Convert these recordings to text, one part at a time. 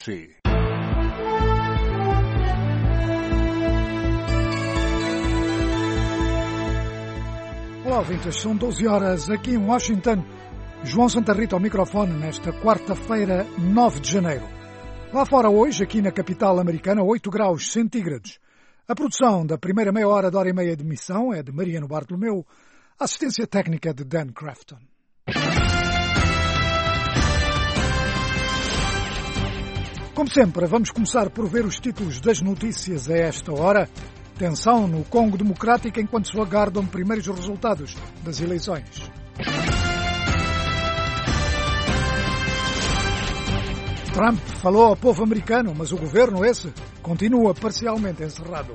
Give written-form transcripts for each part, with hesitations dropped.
Olá, ouvintes, são 12 horas aqui em Washington. João Santa Rita ao microfone nesta quarta-feira, 9 de janeiro. Lá fora hoje, aqui na capital americana, 8 graus centígrados. A produção da primeira meia hora de hora e meia de emissão é de Mariano Bartolomeu, a assistência técnica de Dan Crafton. Como sempre, vamos começar por ver os títulos das notícias a esta hora. Tensão no Congo Democrático enquanto se aguardam primeiros resultados das eleições. Trump falou ao povo americano, mas o governo esse continua parcialmente encerrado.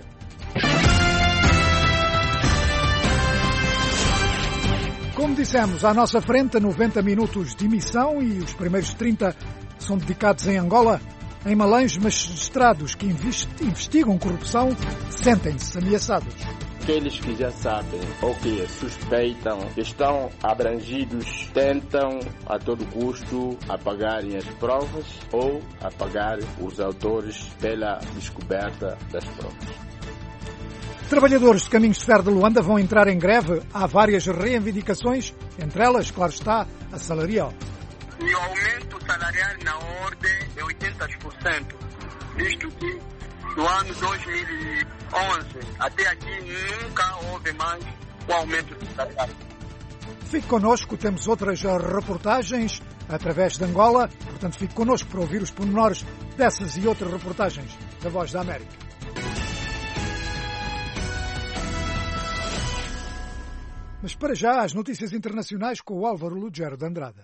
Como dissemos, à nossa frente 90 minutos de emissão e os primeiros 30 são dedicados em Angola. Em Malange, magistrados que investigam corrupção sentem-se ameaçados. Aqueles que já sabem ou que suspeitam estão abrangidos, tentam a todo custo apagarem as provas ou apagar os autores pela descoberta das provas. Trabalhadores de caminhos de ferro de Luanda vão entrar em greve. Há várias reivindicações, entre elas, claro está, a salarial. E o aumento salarial na ordem de 80%, visto que no ano 2011 até aqui nunca houve mais um aumento salarial. Fique connosco, temos outras reportagens através de Angola, portanto fique connosco para ouvir os pormenores dessas e outras reportagens da Voz da América. Mas para já as notícias internacionais com o Álvaro Lugero de Andrade.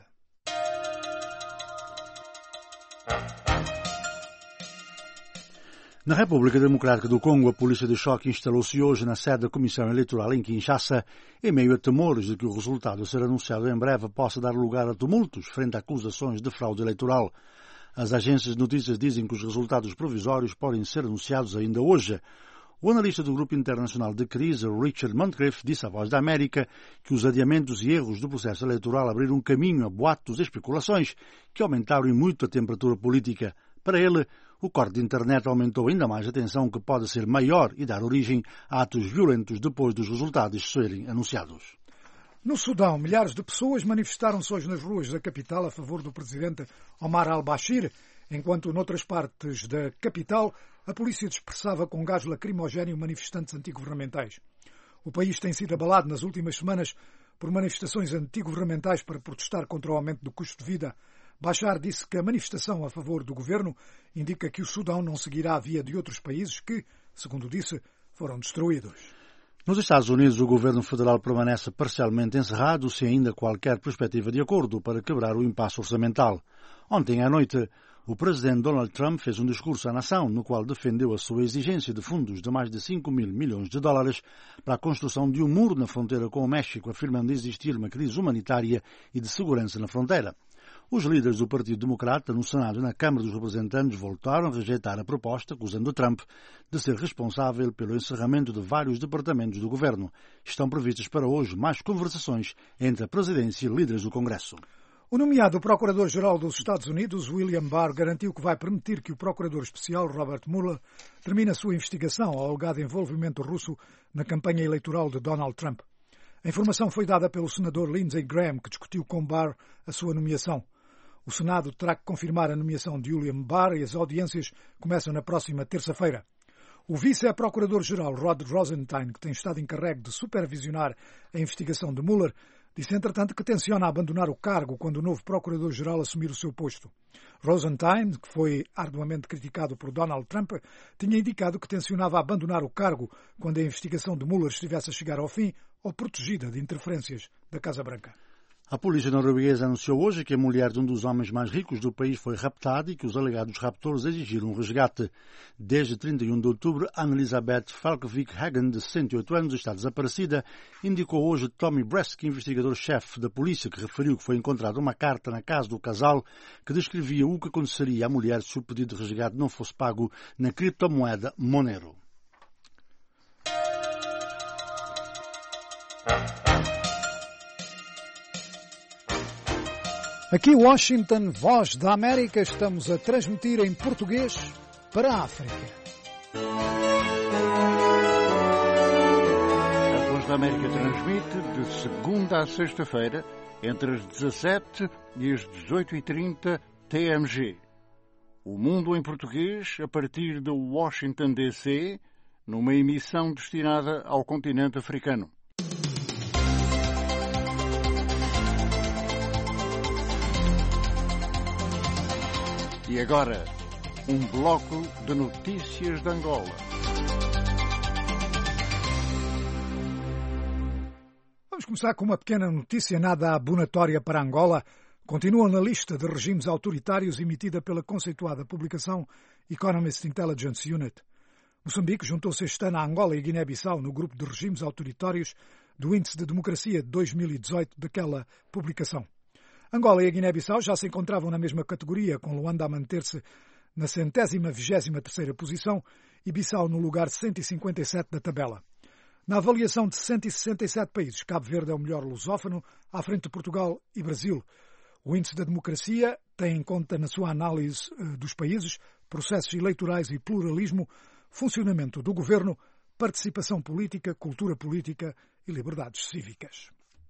Na República Democrática do Congo, a polícia de choque instalou-se hoje na sede da Comissão Eleitoral em Kinshasa, em meio a temores de que o resultado a ser anunciado em breve possa dar lugar a tumultos frente a acusações de fraude eleitoral. As agências de notícias dizem que os resultados provisórios podem ser anunciados ainda hoje. O analista do Grupo Internacional de Crise, Richard Montcrief, disse à Voz da América que os adiamentos e erros do processo eleitoral abriram caminho a boatos e especulações que aumentaram em muito a temperatura política. Para ele, o corte de internet aumentou ainda mais a tensão que pode ser maior e dar origem a atos violentos depois dos resultados serem anunciados. No Sudão, milhares de pessoas manifestaram-se hoje nas ruas da capital a favor do presidente Omar al-Bashir, enquanto noutras partes da capital a polícia dispersava com gás lacrimogéneo manifestantes antigovernamentais. O país tem sido abalado nas últimas semanas por manifestações antigovernamentais para protestar contra o aumento do custo de vida. Bashar disse que a manifestação a favor do governo indica que o Sudão não seguirá a via de outros países que, segundo disse, foram destruídos. Nos Estados Unidos, o governo federal permanece parcialmente encerrado, sem ainda qualquer perspectiva de acordo para quebrar o impasse orçamental. Ontem à noite, o presidente Donald Trump fez um discurso à nação no qual defendeu a sua exigência de fundos de mais de 5 mil milhões de dólares para a construção de um muro na fronteira com o México, afirmando existir uma crise humanitária e de segurança na fronteira. Os líderes do Partido Democrata no Senado e na Câmara dos Representantes voltaram a rejeitar a proposta, acusando Trump de ser responsável pelo encerramento de vários departamentos do governo. Estão previstas para hoje mais conversações entre a presidência e líderes do Congresso. O nomeado Procurador-Geral dos Estados Unidos, William Barr, garantiu que vai permitir que o Procurador Especial, Robert Mueller, termine a sua investigação ao alegado envolvimento russo na campanha eleitoral de Donald Trump. A informação foi dada pelo senador Lindsey Graham, que discutiu com Barr a sua nomeação. O Senado terá que confirmar a nomeação de William Barr e as audiências começam na próxima terça-feira. O vice-procurador-geral Rod Rosenstein, que tem estado encarregue de supervisionar a investigação de Mueller, disse, entretanto, que tenciona abandonar o cargo quando o novo procurador-geral assumir o seu posto. Rosenstein, que foi arduamente criticado por Donald Trump, tinha indicado que tencionava abandonar o cargo quando a investigação de Mueller estivesse a chegar ao fim ou protegida de interferências da Casa Branca. A polícia norueguesa anunciou hoje que a mulher de um dos homens mais ricos do país foi raptada e que os alegados raptores exigiram um resgate. Desde 31 de outubro, Anne-Elisabeth Falkvik Hagen, de 68 anos, está desaparecida, indicou hoje Tommy Bresk, investigador-chefe da polícia, que referiu que foi encontrada uma carta na casa do casal que descrevia o que aconteceria à mulher se o pedido de resgate não fosse pago na criptomoeda Monero. Aqui Washington, Voz da América, estamos a transmitir em português para a África. A Voz da América transmite de segunda a sexta-feira, entre as 17 e as 18h30 TMG. O Mundo em Português, a partir de Washington, D.C., numa emissão destinada ao continente africano. E agora, um bloco de notícias de Angola. Vamos começar com uma pequena notícia nada abonatória para Angola. Continua na lista de regimes autoritários emitida pela conceituada publicação Economist Intelligence Unit. Moçambique juntou-se este ano a Angola e Guiné-Bissau no grupo de regimes autoritários do Índice de Democracia de 2018 daquela publicação. Angola e a Guiné-Bissau já se encontravam na mesma categoria, com Luanda a manter-se na 123ª posição e Bissau no lugar 157 da tabela. Na avaliação de 167 países, Cabo Verde é o melhor lusófono, à frente de Portugal e Brasil. O Índice da Democracia tem em conta na sua análise dos países processos eleitorais e pluralismo, funcionamento do governo, participação política, cultura política e liberdades cívicas.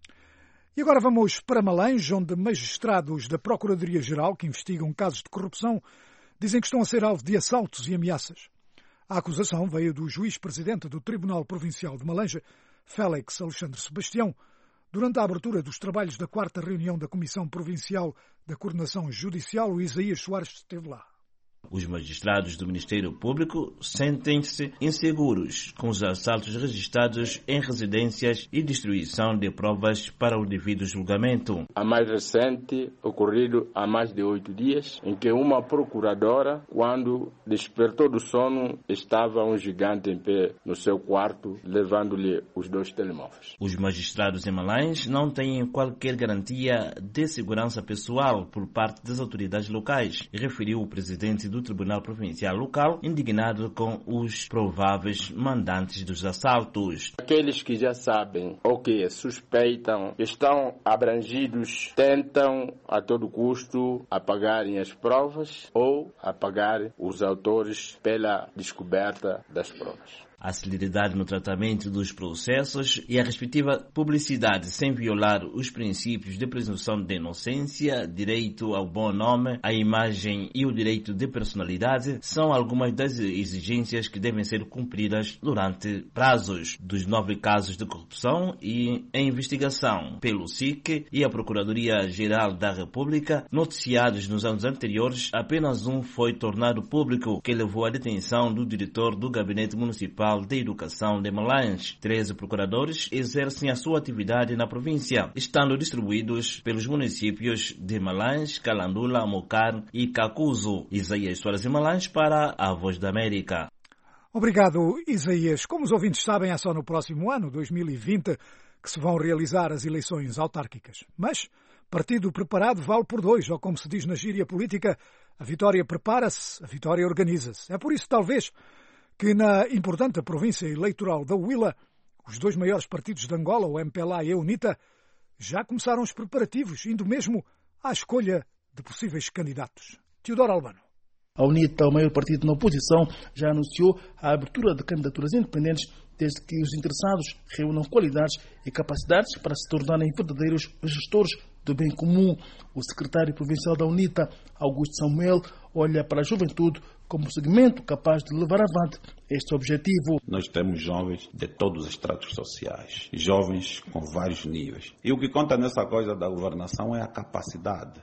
E agora vamos para Malange, onde magistrados da Procuradoria-Geral, que investigam casos de corrupção, dizem que estão a ser alvo de assaltos e ameaças. A acusação veio do juiz-presidente do Tribunal Provincial de Malange, Félix Alexandre Sebastião, durante a abertura dos trabalhos da 4ª reunião da Comissão Provincial da Coordenação Judicial. O Isaías Soares esteve lá. Os magistrados do Ministério Público sentem-se inseguros com os assaltos registrados em residências e destruição de provas para o devido julgamento. A mais recente, ocorrido há mais de 8 dias, em que uma procuradora, quando despertou do sono, estava um gigante em pé no seu quarto, levando-lhe os 2 telemóveis. Os magistrados em Malange não têm qualquer garantia de segurança pessoal por parte das autoridades locais, referiu o presidente do Tribunal Provincial Local, indignado com os prováveis mandantes dos assaltos. Aqueles que já sabem ou que suspeitam estão abrangidos, tentam a todo custo apagarem as provas ou apagar os autores pela descoberta das provas. A celeridade no tratamento dos processos e a respectiva publicidade sem violar os princípios de presunção de inocência, direito ao bom nome, à imagem e o direito de personalidade são algumas das exigências que devem ser cumpridas durante prazos dos 9 casos de corrupção e em investigação pelo SIC e a Procuradoria-Geral da República, noticiados nos anos anteriores. Apenas um foi tornado público, que levou à detenção do diretor do Gabinete Municipal de Educação de Malange. 13 procuradores exercem a sua atividade na província, estando distribuídos pelos municípios de Malange, Calandula, Mocar e Cacuzo. Isaías Soares de Malange para a Voz da América. Obrigado, Isaías. Como os ouvintes sabem, é só no próximo ano, 2020, que se vão realizar as eleições autárquicas. Mas partido preparado vale por 2, ou como se diz na gíria política, a vitória prepara-se, a vitória organiza-se. É por isso, talvez, que na importante província eleitoral da Huila, os 2 maiores partidos de Angola, o MPLA e a UNITA, já começaram os preparativos, indo mesmo à escolha de possíveis candidatos. Teodoro Albano. A UNITA, o maior partido na oposição, já anunciou a abertura de candidaturas independentes desde que os interessados reúnam qualidades e capacidades para se tornarem verdadeiros gestores do bem comum. O secretário provincial da UNITA, Augusto Samuel, olha para a juventude como segmento capaz de levar avante este objetivo. Nós temos jovens de todos os estratos sociais, jovens com vários níveis. E o que conta nessa coisa da governação é a capacidade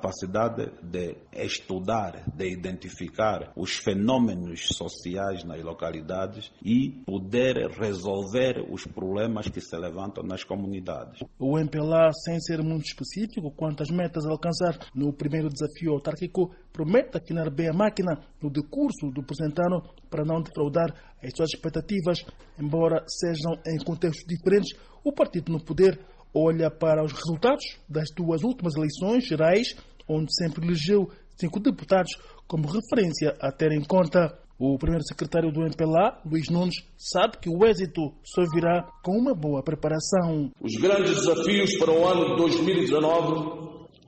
de estudar, de identificar os fenômenos sociais nas localidades e poder resolver os problemas que se levantam nas comunidades. O MPLA, sem ser muito específico quanto às metas a alcançar no primeiro desafio autárquico, promete afinar bem a máquina no decurso do presente ano para não defraudar as suas expectativas. Embora sejam em contextos diferentes, o partido no poder olha para os resultados das 2 últimas eleições gerais, onde sempre elegeu 5 deputados como referência a ter em conta. O primeiro secretário do MPLA, Luís Nunes, sabe que o êxito só virá com uma boa preparação. Os grandes desafios para o ano de 2019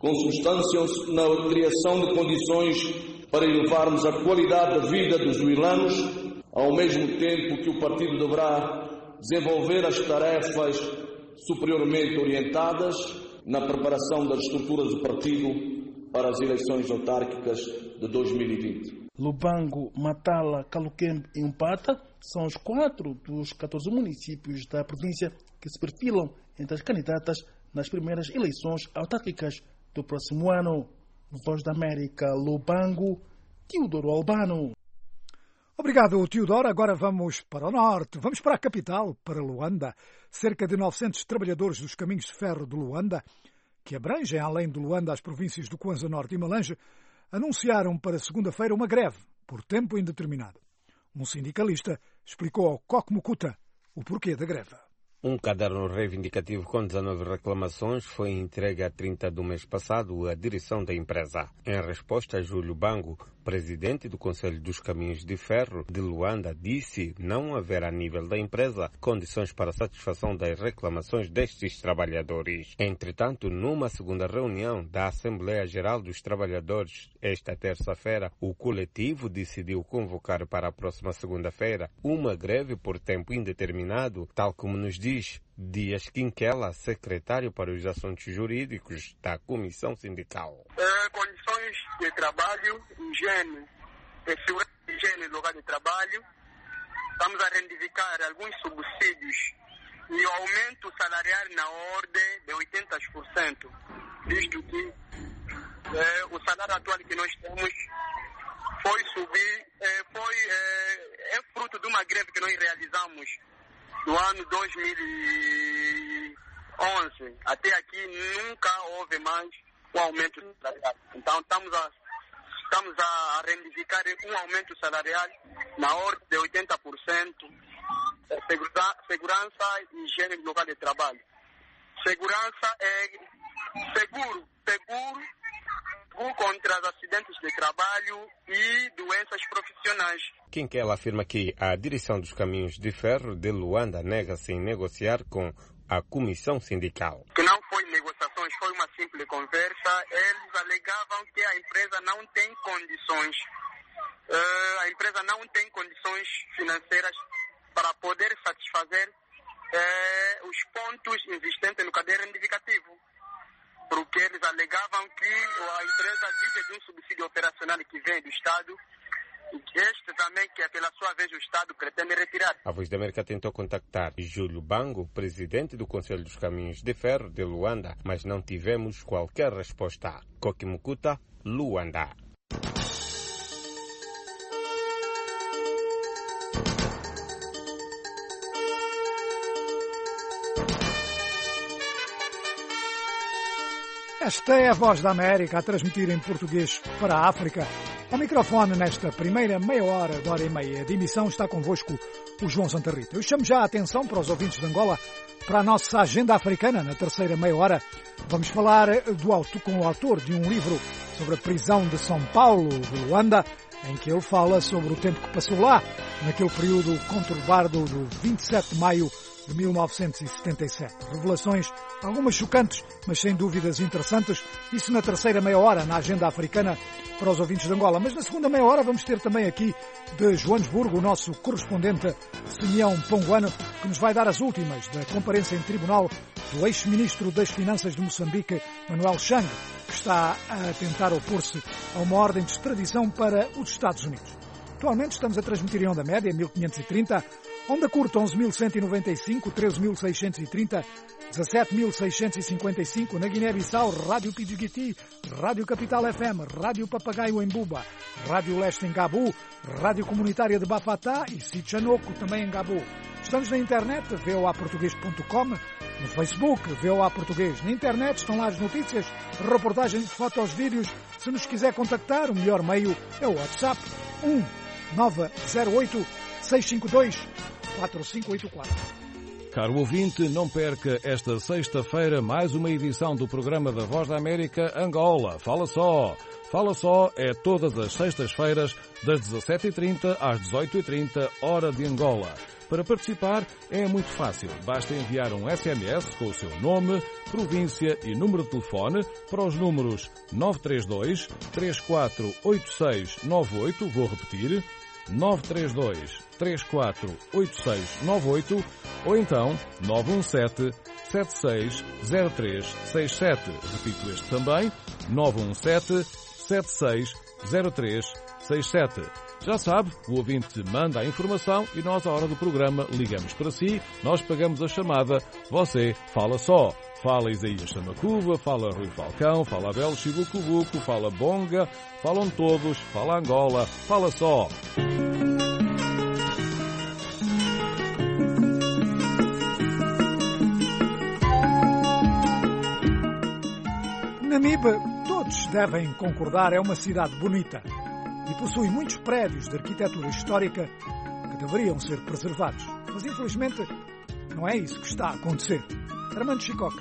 consubstanciam-se na criação de condições para elevarmos a qualidade da vida dos zuilanos, ao mesmo tempo que o partido deverá desenvolver as tarefas superiormente orientadas na preparação das estruturas do partido para as eleições autárquicas de 2020. Lubango, Matala, Caluquembe e Umpata são os 4 dos 14 municípios da província que se perfilam entre as candidatas nas primeiras eleições autárquicas do próximo ano. Voz da América, Lubango, Teodoro Albano. Obrigado, Teodoro. Agora vamos para o norte. Vamos para a capital, para Luanda. Cerca de 900 trabalhadores dos caminhos de ferro de Luanda, que abrangem, além de Luanda, as províncias do Kwanza Norte e Malange, anunciaram para segunda-feira uma greve por tempo indeterminado. Um sindicalista explicou ao Coque Mucuta o porquê da greve. Um caderno reivindicativo com 19 reclamações foi entregue a 30 do mês passado à direção da empresa. Em resposta, Júlio Bango, presidente do Conselho dos Caminhos de Ferro de Luanda, disse não haver a nível da empresa condições para a satisfação das reclamações destes trabalhadores. Entretanto, numa segunda reunião da Assembleia Geral dos Trabalhadores, esta terça-feira, o coletivo decidiu convocar para a próxima segunda-feira uma greve por tempo indeterminado, tal como nos diz Dias Quinquela, secretário para os assuntos jurídicos da Comissão Sindical. Condições de trabalho, higiene, segurança e higiene do lugar de trabalho. Estamos a reivindicar alguns subsídios e o aumento salarial na ordem de 80%, visto que o salário atual que nós temos foi subir, é fruto de uma greve que nós realizamos no ano 2011. Até aqui nunca houve mais um aumento salarial. Então estamos a reivindicar um aumento salarial na ordem de 80%, segurança e higiene do local de trabalho. Segurança é seguro contra os acidentes de trabalho e doenças profissionais. Quinquela afirma que a direção dos caminhos de ferro de Luanda nega-se em negociar com a comissão sindical. Que não foi negociações, foi uma simples conversa. Eles alegavam que a empresa não tem condições. A empresa não tem condições financeiras para poder satisfazer os pontos existentes no caderno reivindicativo. Porque eles alegavam que a empresa vive de um subsídio operacional que vem do Estado e que este também, que pela sua vez o Estado pretende retirar. A Voz da América tentou contactar Júlio Bango, presidente do Conselho dos Caminhos de Ferro de Luanda, mas não tivemos qualquer resposta. Coque Mucuta, Luanda. Esta é a Voz da América a transmitir em português para a África. Ao microfone, nesta primeira meia hora e meia de emissão, está convosco o João Santa Rita. Eu chamo já a atenção para os ouvintes de Angola para a nossa agenda africana. Na terceira meia hora vamos falar com o autor de um livro sobre a prisão de São Paulo, de Luanda, em que ele fala sobre o tempo que passou lá, naquele período conturbado do 27 de maio de 1977. Revelações, algumas chocantes, mas sem dúvidas interessantes. Isso na terceira meia hora, na agenda africana para os ouvintes de Angola. Mas na segunda meia hora vamos ter também aqui de Joanesburgo o nosso correspondente Simeão Ponguano, que nos vai dar as últimas da comparência em tribunal do ex-ministro das Finanças de Moçambique, Manuel Chang, que está a tentar opor-se a uma ordem de extradição para os Estados Unidos. Atualmente estamos a transmitir em onda média, 1530, onda curta 11.195, 13.630, 17.655, na Guiné-Bissau, Rádio Pidjuguiti, Rádio Capital FM, Rádio Papagaio em Buba, Rádio Leste em Gabu, Rádio Comunitária de Bafatá e Sichanoco também em Gabu. Estamos na internet, voaportugues.com, no Facebook, VOA Português. Na internet estão lá as notícias, reportagens, fotos, vídeos. Se nos quiser contactar, o melhor meio é o WhatsApp 1908 652 4584. Caro ouvinte, não perca esta sexta-feira mais uma edição do programa da Voz da América Angola. Fala só! Fala Só é todas as sextas-feiras, das 17h30 às 18h30, hora de Angola. Para participar é muito fácil. Basta enviar um SMS com o seu nome, província e número de telefone para os números 932 348698, vou repetir, 932 348698 ou então 917 760367. Repito este também, 917 760367. Já sabe, o ouvinte manda a informação e nós, à hora do programa, ligamos para si, nós pagamos a chamada, você fala só. Fala Isaías Chamacuba, fala Rui Falcão, fala Abel Chibucubuco, fala Bonga, falam todos, fala Angola, fala só. Namibe, todos devem concordar, é uma cidade bonita e possui muitos prédios de arquitetura histórica que deveriam ser preservados. Mas, infelizmente, não é isso que está a acontecer. Armando Chicoca.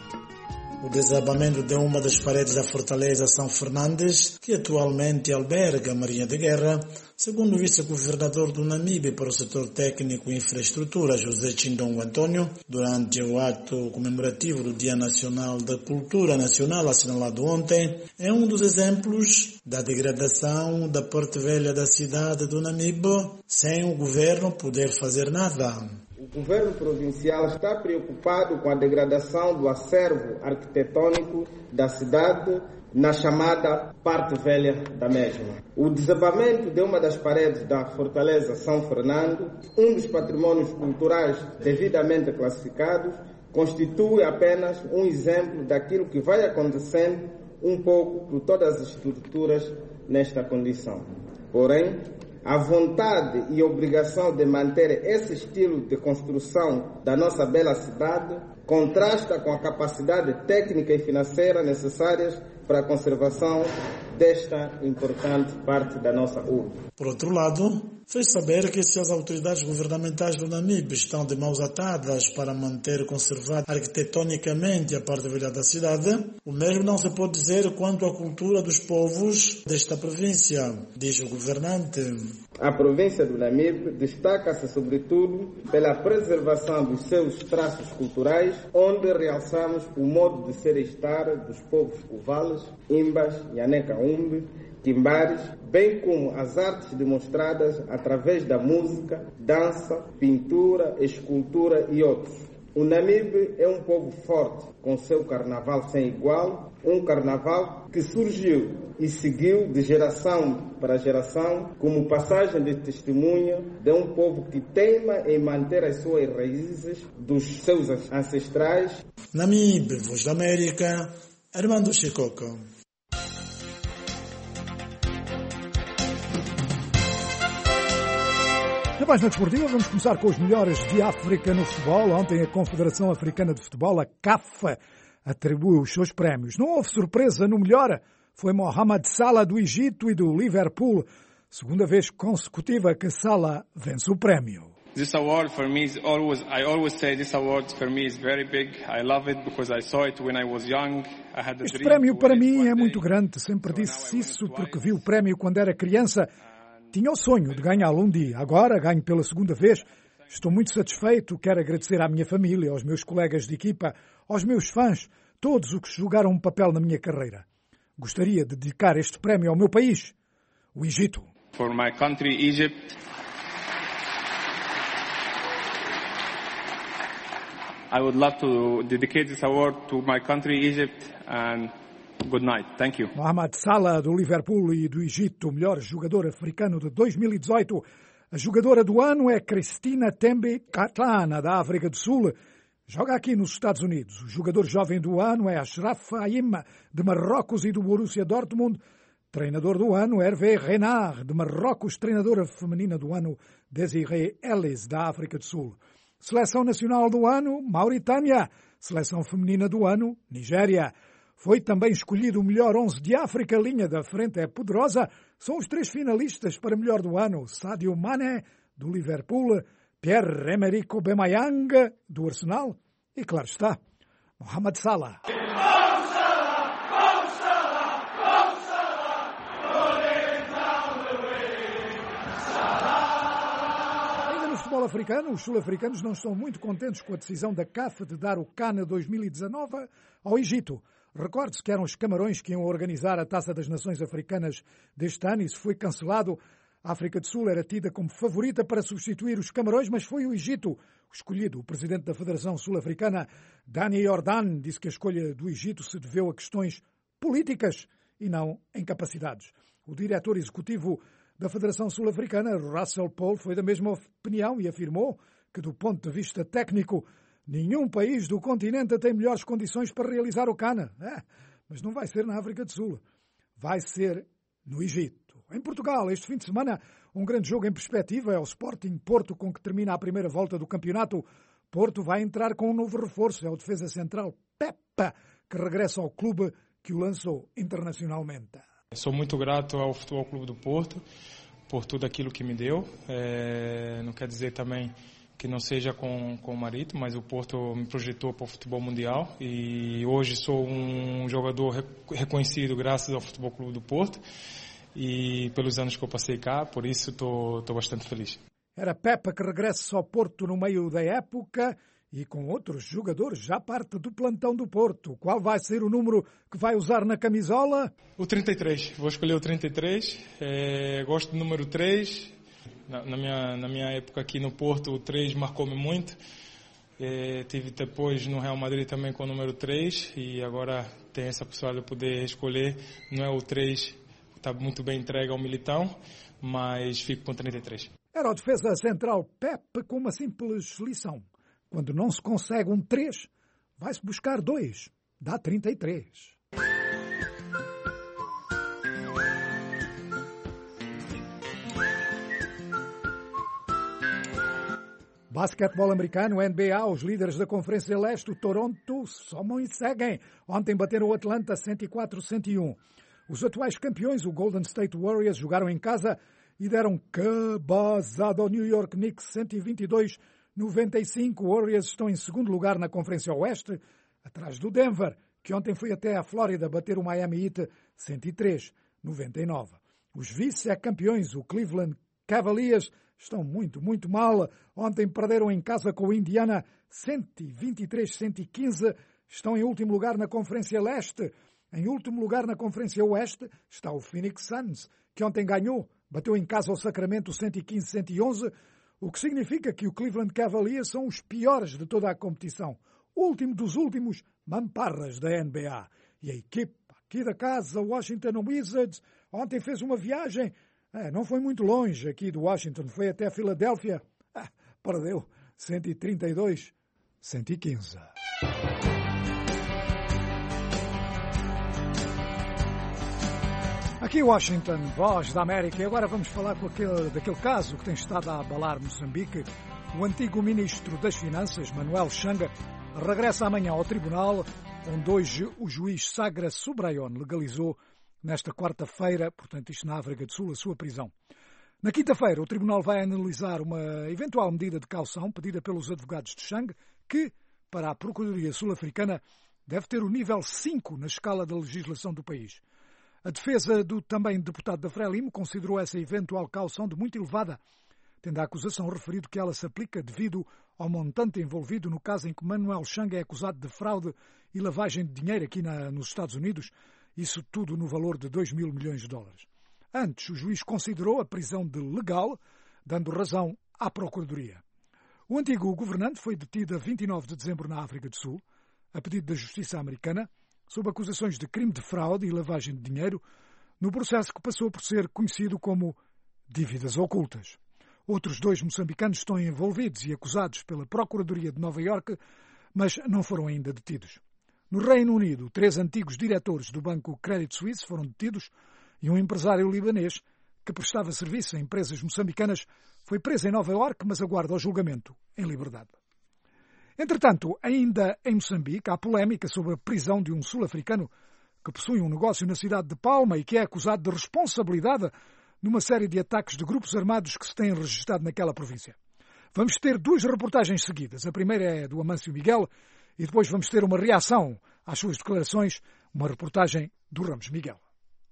O desabamento de uma das paredes da Fortaleza São Fernandes, que atualmente alberga a Marinha de Guerra, segundo o vice-governador do Namibe para o setor técnico e infraestrutura, José Chindongo Antônio, durante o ato comemorativo do Dia Nacional da Cultura Nacional, assinalado ontem, é um dos exemplos da degradação da parte velha da cidade do Namibe, sem o governo poder fazer nada. O governo provincial está preocupado com a degradação do acervo arquitetônico da cidade na chamada parte velha da mesma. O desabamento de uma das paredes da Fortaleza São Fernando, um dos patrimônios culturais devidamente classificados, constitui apenas um exemplo daquilo que vai acontecendo um pouco por todas as estruturas nesta condição. Porém, a vontade e obrigação de manter esse estilo de construção da nossa bela cidade contrasta com a capacidade técnica e financeira necessárias para a conservação desta importante parte da nossa urbe. Por outro lado, fez saber que se as autoridades governamentais do Namibe estão de mãos atadas para manter conservada arquitetonicamente a parte velha da cidade, o mesmo não se pode dizer quanto à cultura dos povos desta província, diz o governante. A província do Namibe destaca-se sobretudo pela preservação dos seus traços culturais, onde realçamos o modo de ser e estar dos povos Cuvales, Imbas, Nhanecaumbe, Timbares, bem como as artes demonstradas através da música, dança, pintura, escultura e outros. O Namibe é um povo forte, com seu carnaval sem igual, um carnaval que surgiu e seguiu de geração para geração como passagem de testemunha de um povo que teima em manter as suas raízes dos seus ancestrais. Namibe, Voz da América, Armando Chicoca. Na página desportiva, vamos começar com os melhores de África no futebol. Ontem a Confederação Africana de Futebol, a CAF, atribuiu os seus prémios. Não houve surpresa no melhor. Foi Mohamed Salah do Egito e do Liverpool. Segunda vez consecutiva que Salah vence o prémio. This award for me is I always say this award for me is very big. I love it because I saw it when I was young. I had a dream. Este prémio para mim é muito grande. Sempre disse isso porque vi o prémio quando era criança. Tinha o sonho de ganhá-lo um dia. Agora ganho pela segunda vez. Estou muito satisfeito. Quero agradecer à minha família, aos meus colegas de equipa, aos meus fãs, todos os que jogaram um papel na minha carreira. Gostaria de dedicar este prémio ao meu país, o Egito. For my country, Egypt. I would love to dedicate this award to my country, Egypt, and good night. Thank you. Mohamed Salah, do Liverpool e do Egito, o melhor jogador africano de 2018. A jogadora do ano é Christina Tembe Katlana, da África do Sul. Joga aqui nos Estados Unidos. O jogador jovem do ano é Ashraf Haim, de Marrocos e do Borussia Dortmund. Treinador do ano, Hervé Renard, de Marrocos. Treinadora feminina do ano, Desiree Ellis, da África do Sul. Seleção nacional do ano, Mauritânia. Seleção feminina do ano, Nigéria. Foi também escolhido o melhor 11 de África. A linha da frente é poderosa. São os 3 finalistas para melhor do ano. Sadio Mané, do Liverpool. Pierre-Emerick Aubameyang, do Arsenal. E, claro está, Mohamed Salah. basquetebol africano, os sul-africanos não estão muito contentes com a decisão da CAF de dar o CAN 2019 ao Egito. Recorde-se que eram os Camarões que iam organizar a Taça das Nações Africanas deste ano. Isso foi cancelado. A África do Sul era tida como favorita para substituir os Camarões, mas foi o Egito o escolhido. O presidente da Federação Sul-Africana, Dani Jordan, disse que a escolha do Egito se deveu a questões políticas e não incapacidades. O diretor executivo da Federação Sul-Africana, Russell Paul, foi da mesma opinião e afirmou que, do ponto de vista técnico, nenhum país do continente tem melhores condições para realizar o CAN. Mas não vai ser na África do Sul, vai ser no Egito. Em Portugal, este fim de semana, um grande jogo em perspectiva é o Sporting Porto, com que termina a primeira volta do campeonato. Porto vai entrar com um novo reforço, é o defesa central Pepa, que regressa ao clube que o lançou internacionalmente. Sou muito grato ao Futebol Clube do Porto por tudo aquilo que me deu. Não quer dizer também que não seja com o Marítimo, mas o Porto me projetou para o futebol mundial e hoje sou um jogador reconhecido graças ao Futebol Clube do Porto e pelos anos que eu passei cá, por isso estou bastante feliz. Era Pepa que regressa ao Porto no meio da época e com outros jogadores já parte do plantão do Porto. Qual vai ser o número que vai usar na camisola? O 33. Vou escolher o 33. Gosto do número 3. Na minha época aqui no Porto, o 3 marcou-me muito. Tive depois no Real Madrid também com o número 3 e agora tem essa possibilidade de poder escolher. Não é o 3, está muito bem entregue ao Militão, mas fico com o 33. Era o defesa central Pepe com uma simples lição. Quando não se consegue um 3, vai-se buscar 2. Dá 33. Basquetebol americano, NBA, os líderes da Conferência Leste, o Toronto, somam e seguem. Ontem bateram o Atlanta 104-101. Os atuais campeões, o Golden State Warriors, jogaram em casa e deram cabazada ao New York Knicks 122-95. Warriors estão em segundo lugar na Conferência Oeste, atrás do Denver, que ontem foi até a Flórida bater o Miami Heat 103-99. Os vice-campeões, o Cleveland Cavaliers, estão muito, muito mal. Ontem perderam em casa com o Indiana 123-115. Estão em último lugar na Conferência Leste. Em último lugar na Conferência Oeste está o Phoenix Suns, que ontem ganhou, bateu em casa ao Sacramento 115-111, o que significa que o Cleveland Cavaliers são os piores de toda a competição. Último dos últimos mamparras da NBA. E a equipe aqui da casa, o Washington Wizards, ontem fez uma viagem. Não foi muito longe aqui do Washington, foi até a Filadélfia. Perdeu 132-115. Aqui Washington, voz da América. E agora vamos falar daquele caso que tem estado a abalar Moçambique. O antigo ministro das Finanças, Manuel Changa, regressa amanhã ao tribunal, onde hoje o juiz Sagra Subrayon legalizou nesta quarta-feira, portanto isto na África do Sul, a sua prisão. Na quinta-feira, o tribunal vai analisar uma eventual medida de caução pedida pelos advogados de Chang, que, para a Procuradoria Sul-Africana, deve ter o nível 5 na escala da legislação do país. A defesa do também deputado da Frelimo considerou essa eventual caução de muito elevada, tendo a acusação referido que ela se aplica devido ao montante envolvido no caso em que Manuel Chang é acusado de fraude e lavagem de dinheiro aqui nos Estados Unidos, isso tudo no valor de 2 mil milhões de dólares. Antes, o juiz considerou a prisão de legal, dando razão à Procuradoria. O antigo governante foi detido a 29 de dezembro na África do Sul, a pedido da Justiça Americana, sob acusações de crime de fraude e lavagem de dinheiro, no processo que passou por ser conhecido como dívidas ocultas. Outros 2 moçambicanos estão envolvidos e acusados pela Procuradoria de Nova Iorque, mas não foram ainda detidos. No Reino Unido, 3 antigos diretores do banco Credit Suisse foram detidos e um empresário libanês que prestava serviço a empresas moçambicanas foi preso em Nova Iorque, mas aguarda o julgamento em liberdade. Entretanto, ainda em Moçambique, há polémica sobre a prisão de um sul-africano que possui um negócio na cidade de Palma e que é acusado de responsabilidade numa série de ataques de grupos armados que se têm registrado naquela província. Vamos ter 2 reportagens seguidas. A primeira é do Amâncio Miguel e depois vamos ter uma reação às suas declarações, uma reportagem do Ramos Miguel.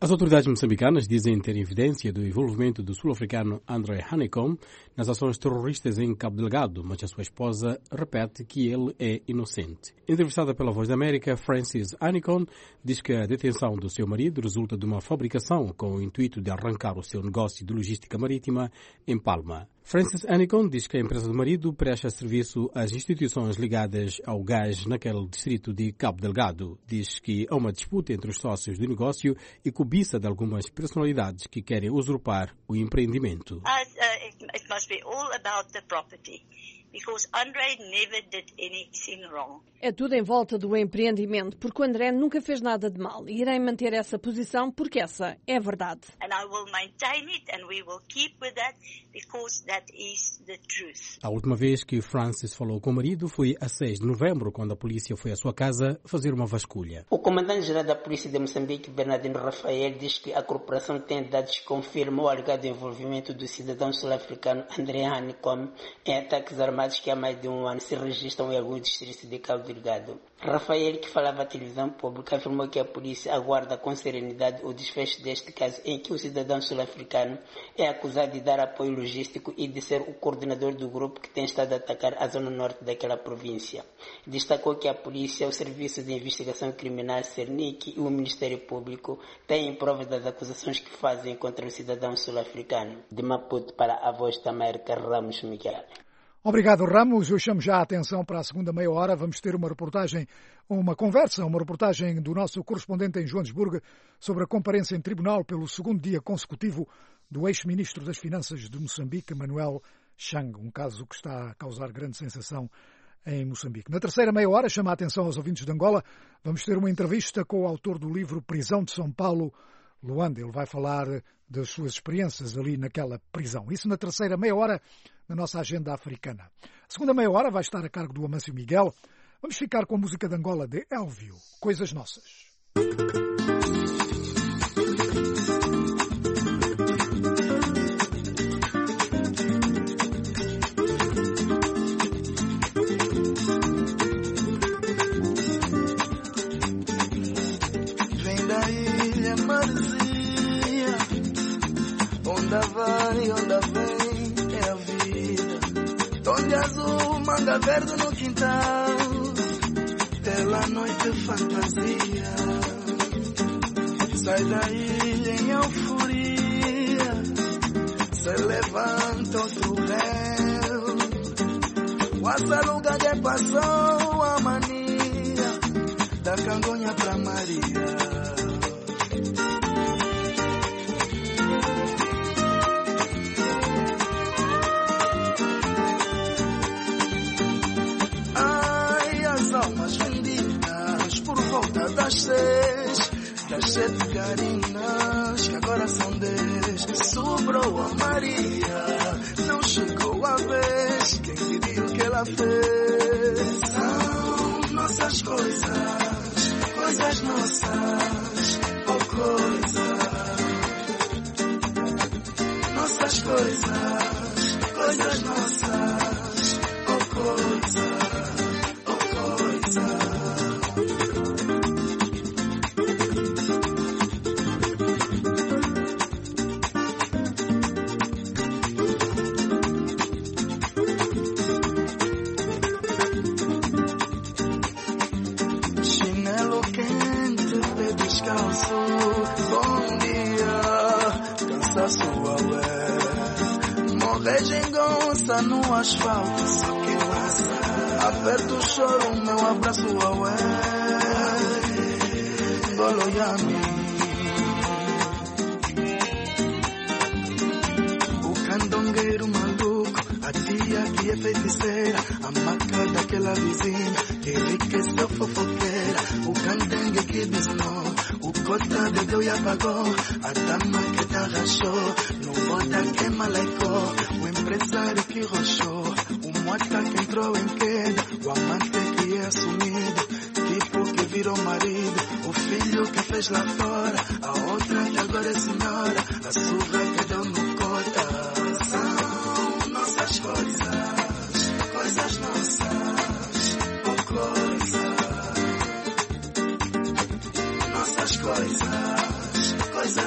As autoridades moçambicanas dizem ter evidência do envolvimento do sul-africano André Honeycomb nas ações terroristas em Cabo Delgado, mas a sua esposa repete que ele é inocente. Entrevistada pela Voz da América, Frances Honeycomb diz que a detenção do seu marido resulta de uma fabricação com o intuito de arrancar o seu negócio de logística marítima em Palma. Frances Honeycomb diz que a empresa do marido presta serviço às instituições ligadas ao gás naquele distrito de Cabo Delgado. Diz que há uma disputa entre os sócios do negócio e cobiça de algumas personalidades que querem usurpar o empreendimento. It must be all about the property. Because André never did anything wrong. É tudo em volta do empreendimento, porque o André nunca fez nada de mal. E irei manter essa posição porque essa é a verdade. And I will maintain it and we will keep with that because that is the truth. A última vez que Francis falou com o marido foi a 6 de novembro, quando a polícia foi à sua casa fazer uma vasculha. O comandante-geral da Polícia de Moçambique, Bernardino Rafael, diz que a corporação tem dados que confirmam o alegado envolvimento do cidadão sul-africano André Honeycomb em ataques armados que há mais de um ano se registram em alguns distritos de Cabo Delgado. Rafael, que falava à televisão pública, afirmou que a polícia aguarda com serenidade o desfecho deste caso em que o cidadão sul-africano é acusado de dar apoio logístico e de ser o coordenador do grupo que tem estado a atacar a zona norte daquela província. Destacou que a polícia, o Serviço de Investigação Criminal, CERNIC e o Ministério Público têm provas das acusações que fazem contra o cidadão sul-africano. De Maputo para a Voz da América, Ramos Miguel. Obrigado, Ramos. Eu chamo já a atenção para a segunda meia hora. Vamos ter uma reportagem do nosso correspondente em Joanesburgo sobre a comparência em tribunal pelo segundo dia consecutivo do ex-ministro das Finanças de Moçambique, Manuel Chang, um caso que está a causar grande sensação em Moçambique. Na terceira meia hora, chama a atenção aos ouvintes de Angola, vamos ter uma entrevista com o autor do livro Prisão de São Paulo, Luanda. Ele vai falar das suas experiências ali naquela prisão. Isso na terceira meia hora na nossa agenda africana. A segunda meia hora vai estar a cargo do Amâncio Miguel. Vamos ficar com a música de Angola de Elvio, Coisas Nossas. Vem da ilha Marzia, onda vai, onda vem. Tom de azul, manga verde no quintal, pela noite fantasia. Sai da ilha em euforia, se levanta outro réu. Quase lugar que passou a mania da Cangonha pra Maria. Das 7 carinas, que agora são 10. Sobrou a Maria, não chegou a vez. Quem diria o que ela fez? São nossas coisas, coisas nossas, oh coisa. Nossas coisas, coisas nossas, oh coisa, oh coisa. No asfalto, só que passa. Aperto o choro, meu abraço ao Goloyami. O candongueiro maluco, a tia que é feiticeira, a maca daquela vizinha que enriqueceu fofoqueira. O candengue que desnou, o cota bebeu e apagou, a dama que te arrachou, no boda que malecou. O empresário que rochou, o moata que entrou em queda, o amante que é assumido, tipo que virou marido, o filho que fez lá fora, a outra que agora é senhora, a surra que deu no cota. São nossas coisas, coisas nossas, oh coisa. Nossas coisas, coisas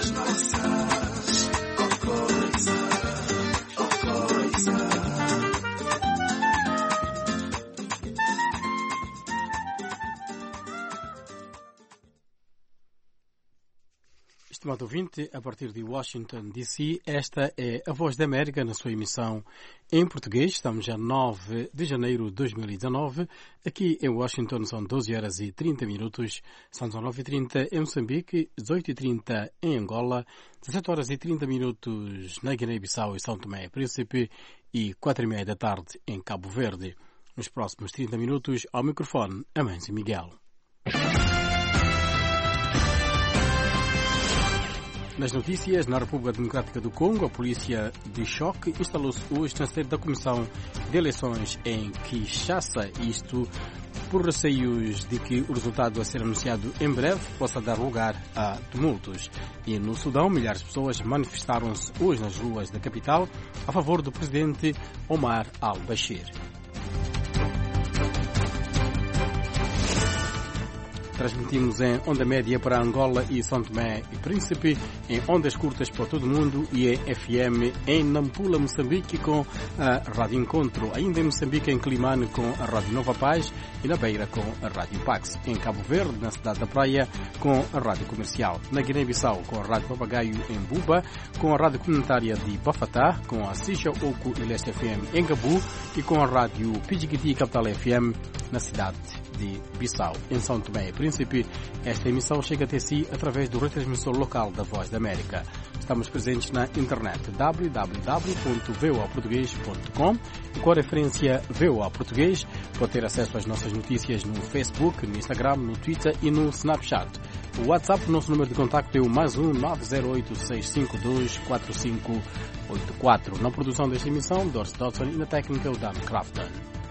Estimado ouvinte, a partir de Washington, D.C., esta é a Voz da América na sua emissão em português. Estamos a 9 de janeiro de 2019. Aqui em Washington são 12 horas e 30 minutos. São 19h30 em Moçambique, 18h30 em Angola, 17 horas e 30 minutos na Guiné-Bissau e São Tomé e Príncipe e 4h30 da tarde em Cabo Verde. Nos próximos 30 minutos, ao microfone, Amâncio Miguel. Nas notícias, na República Democrática do Congo, a polícia de choque instalou-se hoje na sede da Comissão de Eleições em Kinshasa, isto por receios de que o resultado a ser anunciado em breve possa dar lugar a tumultos. E no Sudão, milhares de pessoas manifestaram-se hoje nas ruas da capital a favor do presidente Omar al-Bashir. Transmitimos em onda média para Angola e São Tomé e Príncipe, em ondas curtas para todo o mundo e em FM em Nampula, Moçambique, com a Rádio Encontro. Ainda em Moçambique, em Climane, com a Rádio Nova Paz e na Beira, com a Rádio Pax. Em Cabo Verde, na cidade da Praia, com a Rádio Comercial. Na Guiné-Bissau, com a Rádio Papagaio em Buba, com a Rádio Comunitária de Bafatá, com a Sija Oco e Leste FM em Gabu e com a Rádio Pidjigiti Capital FM na cidade de Bissau. Em São Tomé e Príncipe, esta emissão chega até si através do retransmissor local da Voz da América. Estamos presentes na internet www.voaportugues.com e com a referência VOA Português pode ter acesso às nossas notícias no Facebook, no Instagram, no Twitter e no Snapchat. O WhatsApp, nosso número de contacto é o +1 908 652 4584. Na produção desta emissão, Doris Dodson e na técnica o Dan Crafton.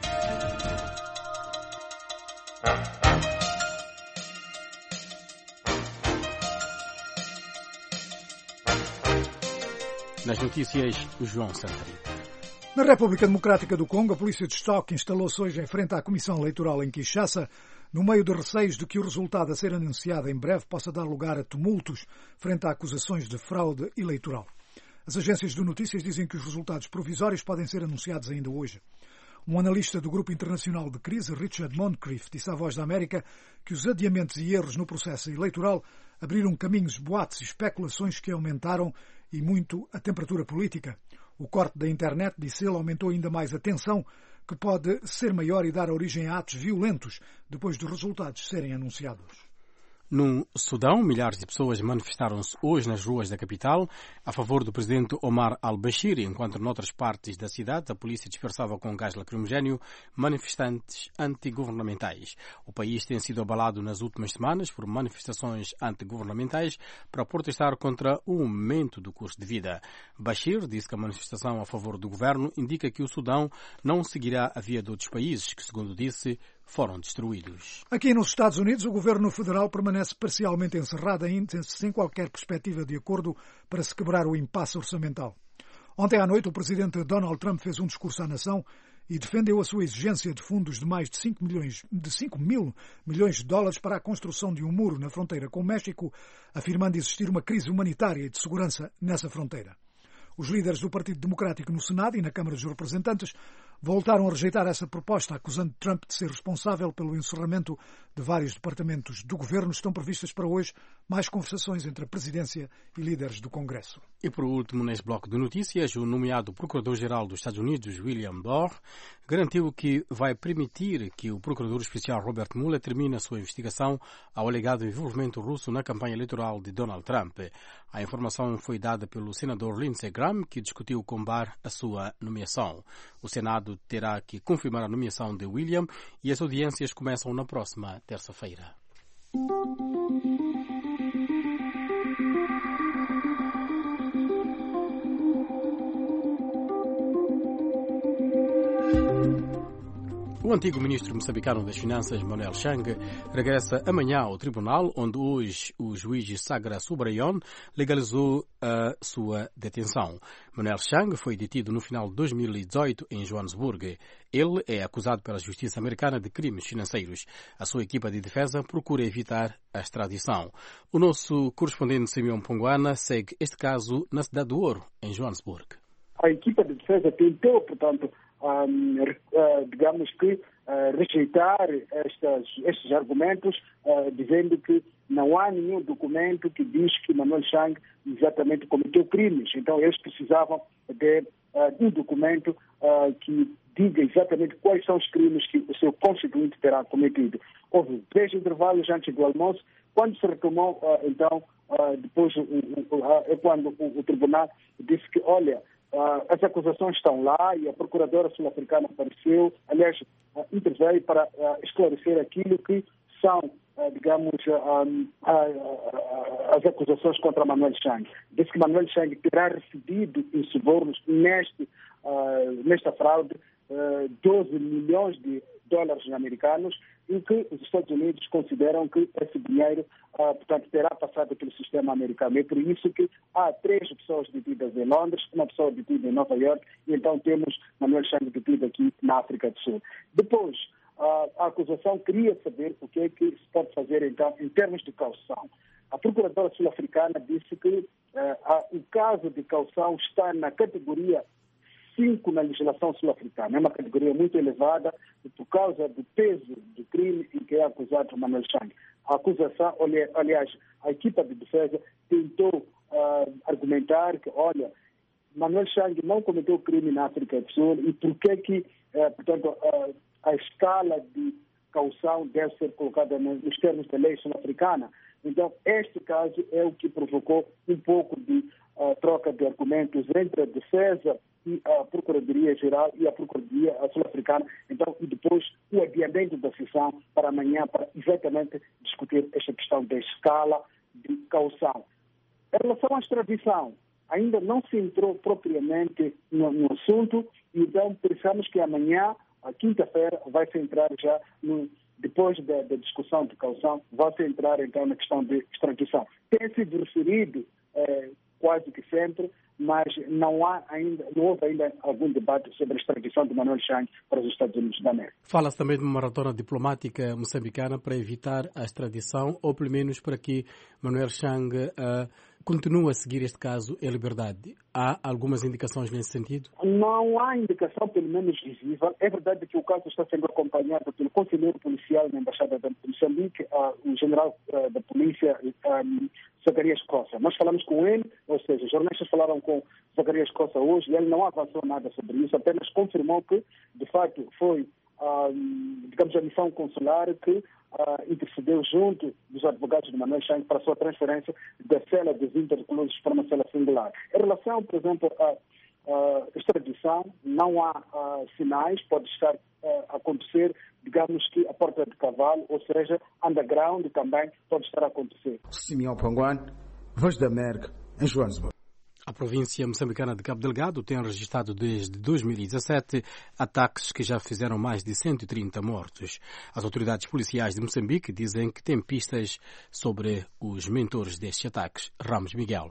Nas notícias, o João Santana. Na República Democrática do Congo, a polícia de estoque instalou-se hoje em frente à Comissão Eleitoral em Kinshasa, no meio de receios de que o resultado a ser anunciado em breve possa dar lugar a tumultos frente a acusações de fraude eleitoral. As agências de notícias dizem que os resultados provisórios podem ser anunciados ainda hoje. Um analista do Grupo Internacional de Crise, Richard Moncrief, disse à Voz da América que os adiamentos e erros no processo eleitoral abriram caminhos, boatos e especulações que aumentaram e muito a temperatura política. O corte da internet, disse ele, aumentou ainda mais a tensão, que pode ser maior e dar origem a atos violentos depois dos resultados serem anunciados. No Sudão, milhares de pessoas manifestaram-se hoje nas ruas da capital a favor do presidente Omar al-Bashir, enquanto noutras partes da cidade a polícia disfarçava com gás lacrimogéneo manifestantes antigovernamentais. O país tem sido abalado nas últimas semanas por manifestações antigovernamentais para protestar contra o aumento do custo de vida. Bashir disse que a manifestação a favor do governo indica que o Sudão não seguirá a via de outros países que, segundo disse, foram destruídos. Aqui nos Estados Unidos, o governo federal permanece parcialmente encerrado ainda sem qualquer perspectiva de acordo para se quebrar o impasse orçamental. Ontem à noite, o presidente Donald Trump fez um discurso à nação e defendeu a sua exigência de fundos de mais de 5 mil milhões de dólares para a construção de um muro na fronteira com o México, afirmando existir uma crise humanitária e de segurança nessa fronteira. Os líderes do Partido Democrático no Senado e na Câmara dos Representantes voltaram a rejeitar essa proposta, acusando Trump de ser responsável pelo encerramento de vários departamentos do governo. Estão previstas para hoje mais conversações entre a presidência e líderes do Congresso. E por último, neste bloco de notícias, o nomeado Procurador-Geral dos Estados Unidos, William Barr, garantiu que vai permitir que o Procurador Especial Robert Mueller termine a sua investigação ao alegado envolvimento russo na campanha eleitoral de Donald Trump. A informação foi dada pelo senador Lindsey Graham, que discutiu com Barr a sua nomeação. O Senado terá que confirmar a nomeação de William e as audiências começam na próxima terça-feira. O antigo ministro moçambicano das Finanças, Manuel Chang, regressa amanhã ao tribunal, onde hoje o juiz Sagra Subrayon legalizou a sua detenção. Manuel Chang foi detido no final de 2018 em Joanesburgo. Ele é acusado pela justiça americana de crimes financeiros. A sua equipa de defesa procura evitar a extradição. O nosso correspondente Simeão Ponguana segue este caso na cidade do Ouro, em Joanesburgo. A equipa de defesa tentou, portanto, digamos que rejeitar estes argumentos, dizendo que não há nenhum documento que diz que Manuel Chang exatamente cometeu crimes. Então, eles precisavam de um documento que diga exatamente quais são os crimes que o seu constituinte terá cometido. Houve 3 intervalos antes do almoço. Quando se retomou, depois é quando o tribunal disse que, olha, as acusações estão lá e a procuradora sul-africana apareceu, aliás, interveio para esclarecer aquilo que são, as acusações contra Manuel Chang. Diz que Manuel Chang terá recebido em subornos nesta fraude 12 milhões de dólares americanos e que os Estados Unidos consideram que esse dinheiro, portanto, terá passado pelo sistema americano. É por isso que há 3 pessoas detidas em Londres, uma pessoa detida em Nova York e então temos Manuel Chang detido aqui na África do Sul. Depois, a acusação queria saber o que é que se pode fazer então em termos de caução. A procuradora sul-africana disse que o caso de caução está na categoria 5 na legislação sul-africana. É uma categoria muito elevada por causa do peso do crime em que é acusado Manuel Chang. A acusação, aliás, a equipa de defesa tentou argumentar que, olha, Manuel Chang não cometeu crime na África do Sul e por que portanto, a escala de caução deve ser colocada nos termos da lei sul-africana. Então, este caso é o que provocou um pouco de troca de argumentos entre a defesa e a Procuradoria-Geral e a Procuradoria sul-africana. Então, e depois o adiamento da sessão para amanhã para exatamente discutir esta questão da escala de caução. Em relação à extradição, ainda não se entrou propriamente no assunto, então pensamos que amanhã, a quinta-feira, vai-se entrar já depois da discussão de caução, vai-se entrar então na questão de extradição. Tem sido referido quase que sempre, mas não houve ainda algum debate sobre a extradição de Manuel Chang para os Estados Unidos da América. Fala-se também de uma maratona diplomática moçambicana para evitar a extradição, ou pelo menos para que Manuel Chang continue a seguir este caso em liberdade. Há algumas indicações nesse sentido? Não há indicação, pelo menos visível. É verdade que o caso está sendo acompanhado pelo conselheiro policial na Embaixada de Moçambique, o general da polícia, Zacarias Costa. Nós falamos com ele, ou seja, os jornalistas falaram com Zacarias Costa hoje e ele não avançou nada sobre isso, apenas confirmou que, de facto, foi, a missão consular que intercedeu junto dos advogados de Manuel Chang para a sua transferência da cela dos interclusos para uma cela singular. Em relação, por exemplo, à extradição, não há sinais, pode estar a acontecer, digamos que a porta de cavalo, ou seja, underground também pode estar a acontecer. Simeão Panguan, Voz da América, em Joanesburgo. A província moçambicana de Cabo Delgado tem registrado desde 2017 ataques que já fizeram mais de 130 mortos. As autoridades policiais de Moçambique dizem que têm pistas sobre os mentores destes ataques. Ramos Miguel.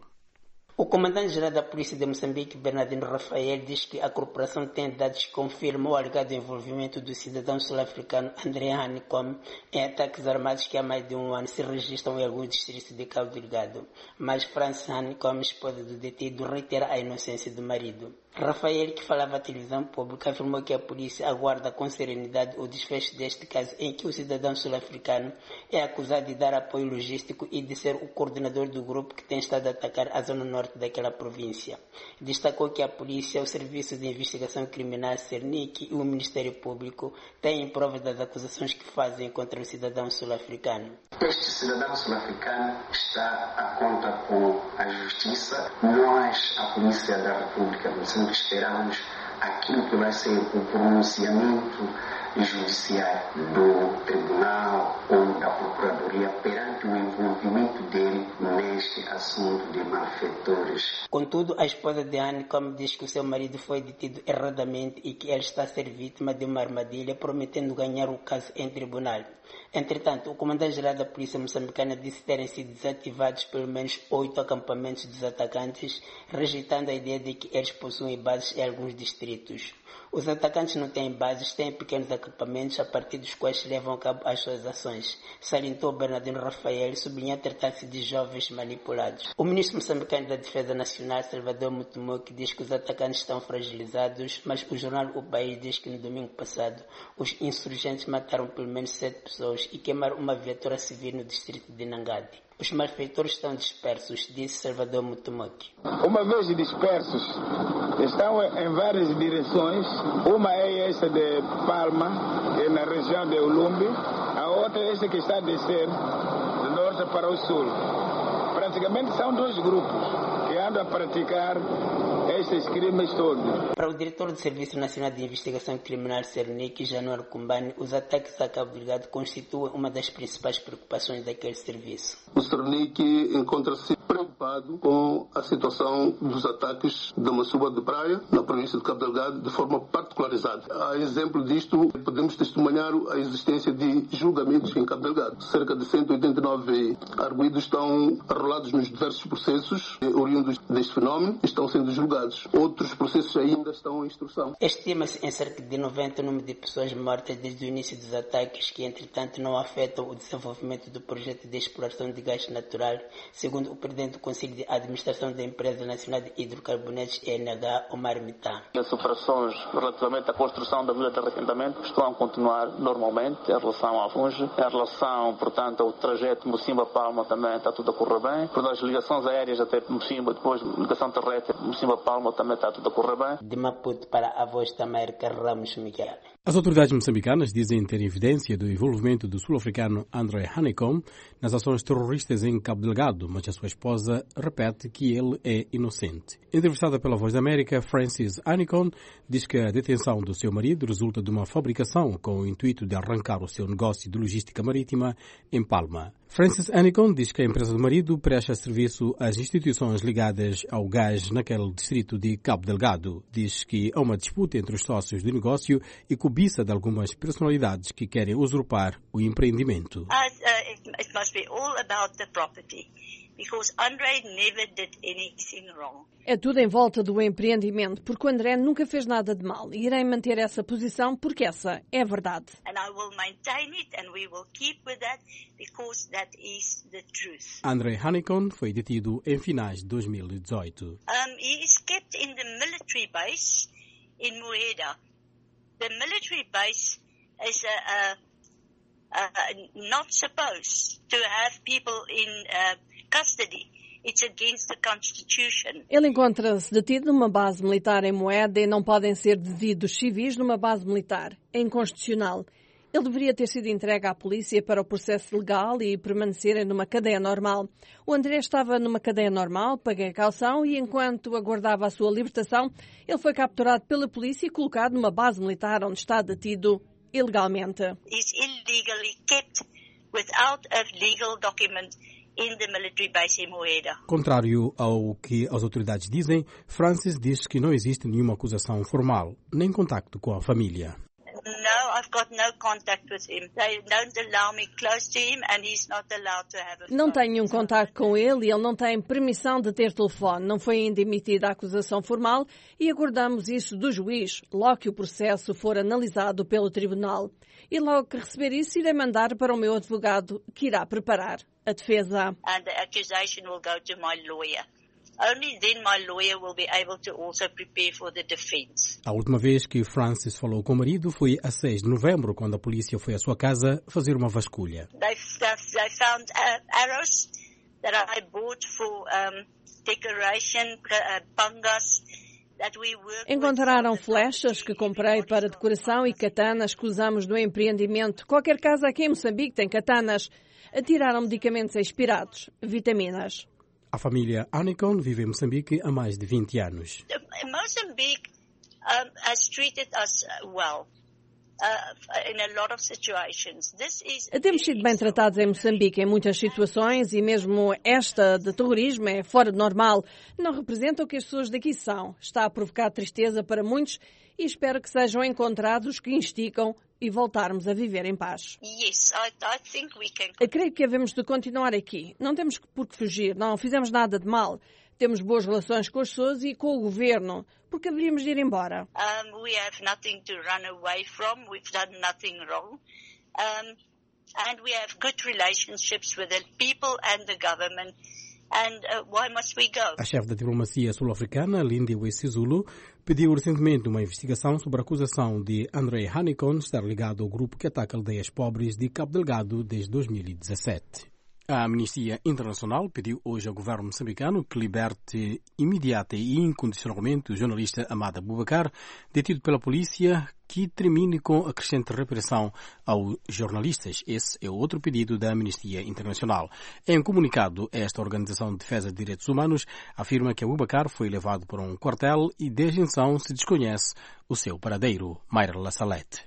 O comandante-geral da Polícia de Moçambique, Bernardino Rafael, diz que a corporação tem dados que confirmam o alegado envolvimento do cidadão sul-africano André Hanicom em ataques armados que há mais de um ano se registram em alguns distritos de Cabo Delgado. Mas Francis Hanicom, esposa do detido, reitera a inocência do marido. Rafael, que falava à televisão pública, afirmou que a polícia aguarda com serenidade o desfecho deste caso em que o cidadão sul-africano é acusado de dar apoio logístico e de ser o coordenador do grupo que tem estado a atacar a zona norte daquela província. Destacou que a polícia, o Serviço de Investigação Criminal, CERNIC e o Ministério Público têm provas das acusações que fazem contra o cidadão sul-africano. Este cidadão sul-africano está a conta com a justiça. Nós, a Polícia da República do Moçambique, esperamos aquilo que vai ser o pronunciamento judiciário do tribunal ou da procuradoria perante o envolvimento dele neste assunto de malfeitores. Contudo, a esposa de Hanicom diz que o seu marido foi detido erradamente e que ele está a ser vítima de uma armadilha, prometendo ganhar o caso em tribunal. Entretanto, o comandante-geral da Polícia Moçambicana disse terem sido desativados pelo menos 8 acampamentos dos atacantes, rejeitando a ideia de que eles possuem bases em alguns distritos. Os atacantes não têm bases, têm pequenos acampamentos equipamentos a partir dos quais se levam a cabo as suas ações, salientou Bernardino Rafael, sublinhando tratar-se de jovens manipulados. O ministro moçambicano da Defesa Nacional, Salvador Mutumoki, diz que os atacantes estão fragilizados, mas o jornal O País diz que no domingo passado os insurgentes mataram pelo menos 7 pessoas e queimaram uma viatura civil no distrito de Nangadi. Os malfeitores estão dispersos, disse Salvador Mutumoki. Uma vez dispersos, estão em várias direções. Uma é essa de Palma, que é na região de Ulumbi. A outra é essa que está a descer do norte para o sul. Praticamente são 2 grupos que andam a praticar esses crimes todos. Para o diretor do Serviço Nacional de Investigação Criminal, Cernic, Januário Kumbani, os ataques a Cabo Delgado constituem uma das principais preocupações daquele serviço. O Cernic encontra-se preocupado com a situação dos ataques da Massuba de Praia, na província de Cabo Delgado, de forma particularizada. A exemplo disto, podemos testemunhar a existência de julgamentos em Cabo Delgado. Cerca de 189 arguidos estão arrolados nos diversos processos oriundos deste fenómeno, estão sendo julgados. Outros processos ainda estão em instrução. Estima-se em cerca de 90 o número de pessoas mortas desde o início dos ataques, que entretanto não afetam o desenvolvimento do projeto de exploração de gás natural, segundo o presidente do Conselho de Administração da Empresa Nacional de Hidrocarbonetos, ENH, Omar Mitá. As operações relativamente à construção da vila de arrefecimento estão a continuar normalmente em relação à Funge. Em relação, portanto, ao trajeto Mocimboa-Palma também está tudo a correr bem. Por as ligações aéreas até Mocimboa, depois ligação terrestre Mocimboa-Palma também está tudo a correr bem. De Maputo para a Voz da América, Ramos Miguel. As autoridades moçambicanas dizem ter evidência do envolvimento do sul-africano André Hanekom nas ações terroristas em Cabo Delgado, mas a sua esposa repete que ele é inocente. Entrevistada pela Voz da América, Frances Hanekom diz que a detenção do seu marido resulta de uma fabricação com o intuito de arrancar o seu negócio de logística marítima em Palma. Frances Hanekom diz que a empresa do marido presta serviço às instituições ligadas ao gás naquele distrito de Cabo Delgado. Diz que há uma disputa entre os sócios do negócio e cobiça de algumas personalidades que querem usurpar o empreendimento. It must be all about the property, because André never did anything wrong. É tudo em volta do empreendimento, porque o André nunca fez nada de mal. E irei manter essa posição porque essa é a verdade. And I will maintain it and we will keep with that because that is the truth. André Hanekom foi detido em finais de 2018. He is kept in the military base in Moeda. The military base is not supposed to have people in custody. It's against the Constitution. Ele encontra-se detido numa base militar em Moeda e não podem ser detidos civis numa base militar. É inconstitucional. Ele deveria ter sido entregue à polícia para o processo legal e permanecer numa cadeia normal. O André estava numa cadeia normal, paguei a caução e enquanto aguardava a sua libertação, ele foi capturado pela polícia e colocado numa base militar onde está detido ilegalmente. He's illegally kept without a legal document in the military base in Moeda. Contrário ao que as autoridades dizem, Francis diz que não existe nenhuma acusação formal, nem contacto com a família. No, I've got no contact with him. They don't allow me close to him and he's not allowed to have a phone. Não tenho nenhum contacto com ele e ele não tem permissão de ter telefone. Não foi ainda emitida a acusação formal e aguardamos isso do juiz, logo que o processo for analisado pelo tribunal. E logo que receber isso, irei mandar para o meu advogado, que irá preparar a defesa. And the accusation will go to my lawyer. Only then my lawyer will be able to also prepare for the defense. A última vez que Francis falou com o marido foi a 6 de novembro, quando a polícia foi à sua casa fazer uma vasculha. They found arrows that I bought for decoration, pangas. Encontraram flechas que comprei para decoração e katanas que usamos no empreendimento. Qualquer casa aqui em Moçambique tem katanas. Atiraram medicamentos expirados, vitaminas. A família Hanekom vive em Moçambique há mais de 20 anos. Moçambique has treated us well. In a lot of situations. Temos sido bem tratados em Moçambique em muitas situações e mesmo esta de terrorismo é fora de normal. Não representa o que as pessoas daqui são. Está a provocar tristeza para muitos e espero que sejam encontrados os que instigam e voltarmos a viver em paz. Yes, I think we can. Creio que havemos de continuar aqui. Não temos por que fugir. Não fizemos nada de mal. temos boas relações com as pessoas e com o governo. Por que haveríamos de ir embora? We have nothing to run away from. We've done nothing wrong. And we have good relationships with the people and the government. And why must we go? A chefe da diplomacia sul-africana, Lindiwe Sisulu, pediu recentemente uma investigação sobre a acusação de André Hanicom estar ligado ao grupo que ataca aldeias pobres de Cabo Delgado desde 2017. A Amnistia Internacional pediu hoje ao governo moçambicano que liberte imediata e incondicionalmente o jornalista Amada Boubacar, detido pela polícia, que termine com a crescente repressão aos jornalistas. Esse é outro pedido da Amnistia Internacional. Em comunicado, esta Organização de Defesa de Direitos Humanos afirma que Boubacar foi levado para um quartel e desde então se desconhece o seu paradeiro. Mayra Lassalete.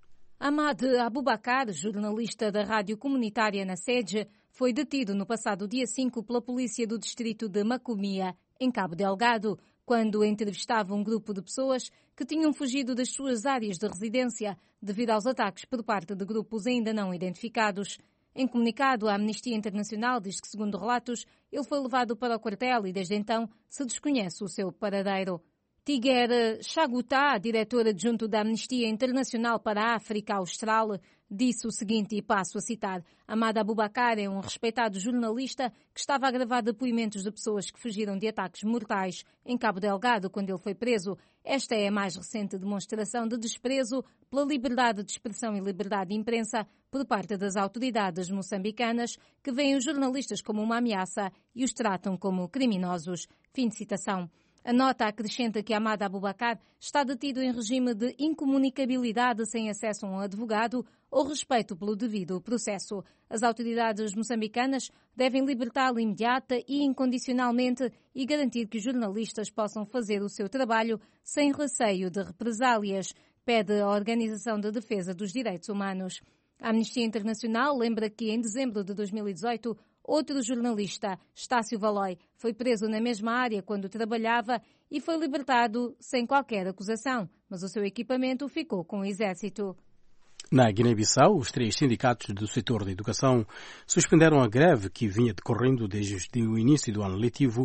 Amad Abubakar, jornalista da rádio comunitária na Sede, foi detido no passado dia 5 pela polícia do distrito de Macomia, em Cabo Delgado, quando entrevistava um grupo de pessoas que tinham fugido das suas áreas de residência devido aos ataques por parte de grupos ainda não identificados. Em comunicado, a Amnistia Internacional diz que, segundo relatos, ele foi levado para o quartel e desde então se desconhece o seu paradeiro. Tiger Chaguta, diretor adjunto da Amnistia Internacional para a África Austral, disse o seguinte, e passo a citar: Amad Abubakar é um respeitado jornalista que estava a gravar depoimentos de pessoas que fugiram de ataques mortais em Cabo Delgado quando ele foi preso. Esta é a mais recente demonstração de desprezo pela liberdade de expressão e liberdade de imprensa por parte das autoridades moçambicanas, que veem os jornalistas como uma ameaça e os tratam como criminosos. Fim de citação. A nota acrescenta que Amad Abubakar está detido em regime de incomunicabilidade sem acesso a um advogado ou respeito pelo devido processo. As autoridades moçambicanas devem libertá-lo imediata e incondicionalmente e garantir que os jornalistas possam fazer o seu trabalho sem receio de represálias, pede a Organização de Defesa dos Direitos Humanos. A Amnistia Internacional lembra que em dezembro de 2018 outro jornalista, Estácio Valói, foi preso na mesma área quando trabalhava e foi libertado sem qualquer acusação, mas o seu equipamento ficou com o Exército. Na Guiné-Bissau, os 3 sindicatos do setor da educação suspenderam a greve que vinha decorrendo desde o início do ano letivo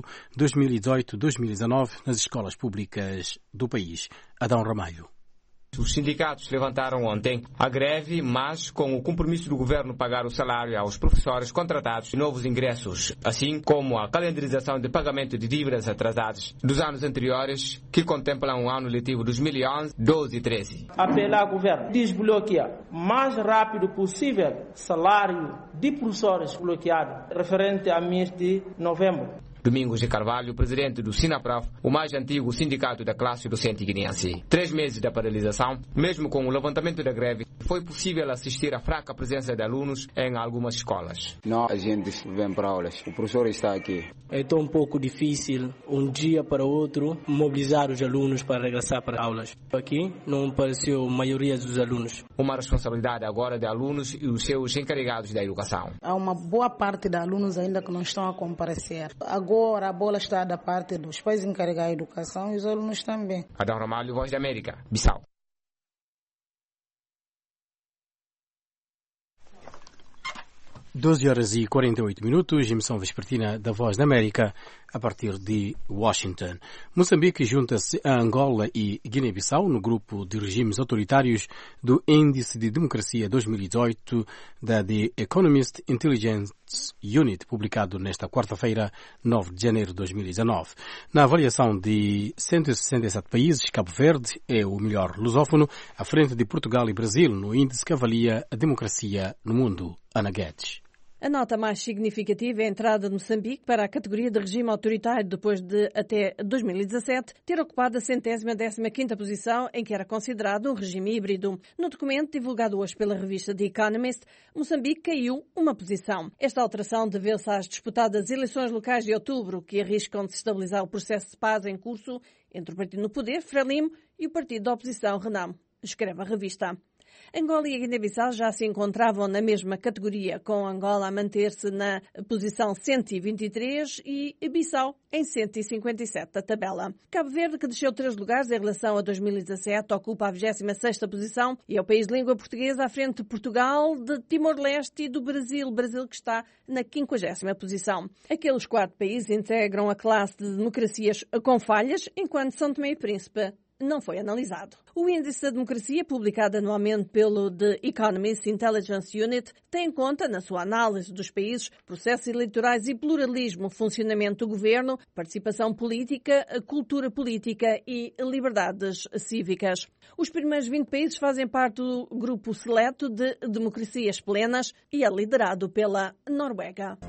2018-2019 nas escolas públicas do país. Adão Ramalho. Os sindicatos levantaram ontem a greve, mas com o compromisso do governo pagar o salário aos professores contratados e novos ingressos, assim como a calendarização de pagamento de dívidas atrasadas dos anos anteriores, que contemplam o ano letivo 2011, 12 e 13. Apelar ao governo desbloquear o mais rápido possível salário de professores bloqueados, referente a mês de novembro. Domingos de Carvalho, presidente do SINAPRAF, o mais antigo sindicato da classe docente guineense. 3 meses da paralisação, mesmo com o levantamento da greve, foi possível assistir à fraca presença de alunos em algumas escolas. Não, a gente vem para aulas, o professor está aqui. É tão um pouco difícil, um dia para outro, mobilizar os alunos para regressar para aulas. Aqui não apareceu a maioria dos alunos. Uma responsabilidade agora de alunos e os seus encarregados da educação. Há uma boa parte de alunos ainda que não estão a comparecer. Agora a bola está da parte dos pais encarregados da educação e os alunos também. Adão Ramalho, Voz da América, Bissau. 12h48, emissão vespertina da Voz da América, a partir de Washington. Moçambique junta-se a Angola e Guiné-Bissau no grupo de regimes autoritários do Índice de Democracia 2018 da The Economist Intelligence Unit, publicado nesta quarta-feira, 9 de janeiro de 2019. Na avaliação de 167 países, Cabo Verde é o melhor lusófono, à frente de Portugal e Brasil, no índice que avalia a democracia no mundo. Ana Guedes. A nota mais significativa é a entrada de Moçambique para a categoria de regime autoritário depois de, até 2017, ter ocupado a 115ª posição em que era considerado um regime híbrido. No documento divulgado hoje pela revista The Economist, Moçambique caiu uma posição. Esta alteração deve-se às disputadas eleições locais de outubro, que arriscam desestabilizar o processo de paz em curso entre o partido no poder, Frelimo, e o partido da oposição, Renamo, escreve a revista. Angola e a Guiné-Bissau já se encontravam na mesma categoria, com Angola a manter-se na posição 123 e Bissau em 157 da tabela. Cabo Verde, que desceu 3 lugares em relação a 2017, ocupa a 26ª posição e é o país de língua portuguesa à frente de Portugal, de Timor-Leste e do Brasil. Brasil que está na 50ª posição. Aqueles 4 países integram a classe de democracias com falhas, enquanto São Tomé e Príncipe não foi analisado. O Índice da Democracia, publicado anualmente pelo The Economist Intelligence Unit, tem em conta, na sua análise dos países, processos eleitorais e pluralismo, funcionamento do governo, participação política, cultura política e liberdades cívicas. Os primeiros 20 países fazem parte do grupo seleto de democracias plenas e é liderado pela Noruega.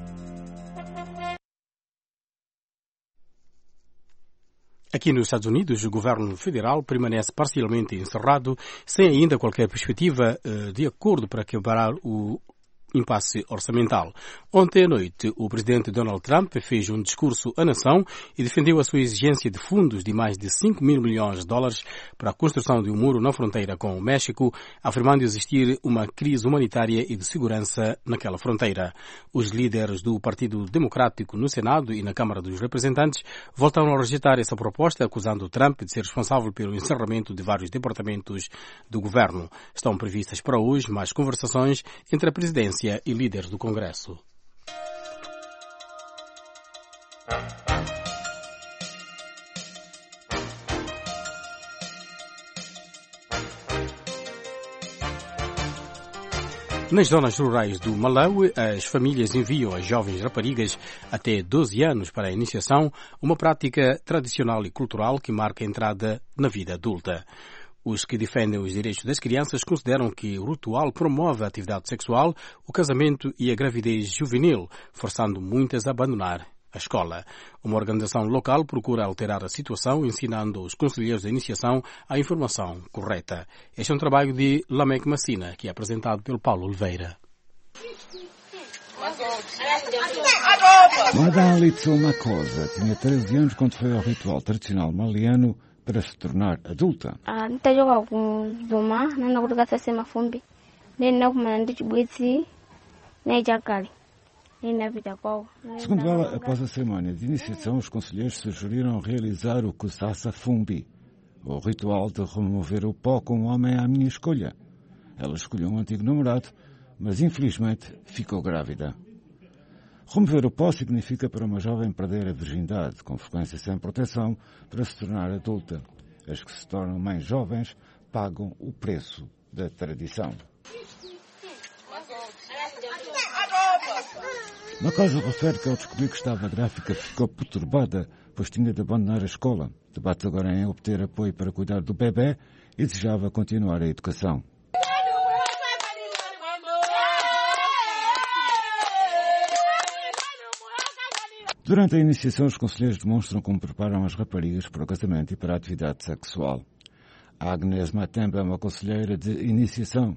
Aqui nos Estados Unidos, o governo federal permanece parcialmente encerrado, sem ainda qualquer perspectiva de acordo para quebrar o impasse orçamental. Ontem à noite, o presidente Donald Trump fez um discurso à nação e defendeu a sua exigência de fundos de mais de 5 mil milhões de dólares para a construção de um muro na fronteira com o México, afirmando existir uma crise humanitária e de segurança naquela fronteira. Os líderes do Partido Democrático no Senado e na Câmara dos Representantes voltaram a rejeitar essa proposta, acusando Trump de ser responsável pelo encerramento de vários departamentos do governo. Estão previstas para hoje mais conversações entre a presidência e líderes do Congresso. Nas zonas rurais do Malawi, as famílias enviam as jovens raparigas até 12 anos para a iniciação, uma prática tradicional e cultural que marca a entrada na vida adulta. Os que defendem os direitos das crianças consideram que o ritual promove a atividade sexual, o casamento e a gravidez juvenil, forçando muitas a abandonar a escola. Uma organização local procura alterar a situação, ensinando os conselheiros da iniciação a informação correta. Este é um trabalho de Lamek Massina, que é apresentado pelo Paulo Oliveira. Madame Litso Makosa tinha 13 anos quando foi ao ritual tradicional maliano para se tornar adulta. Segundo ela, após a cerimónia de iniciação, os conselheiros sugeriram realizar o Kusasa Fumbi, o ritual de remover o pó com um homem à minha escolha. Ela escolheu um antigo namorado, mas infelizmente ficou grávida. Remover o pó significa para uma jovem perder a virgindade, com frequência sem proteção, para se tornar adulta. As que se tornam mães jovens pagam o preço da tradição. Makosa refere que ao descobrir que estava grávida ficou perturbada, pois tinha de abandonar a escola. Debate agora em obter apoio para cuidar do bebê e desejava continuar a educação. Durante a iniciação, os conselheiros demonstram como preparam as raparigas para o casamento e para a atividade sexual. A Agnes Matemba é uma conselheira de iniciação.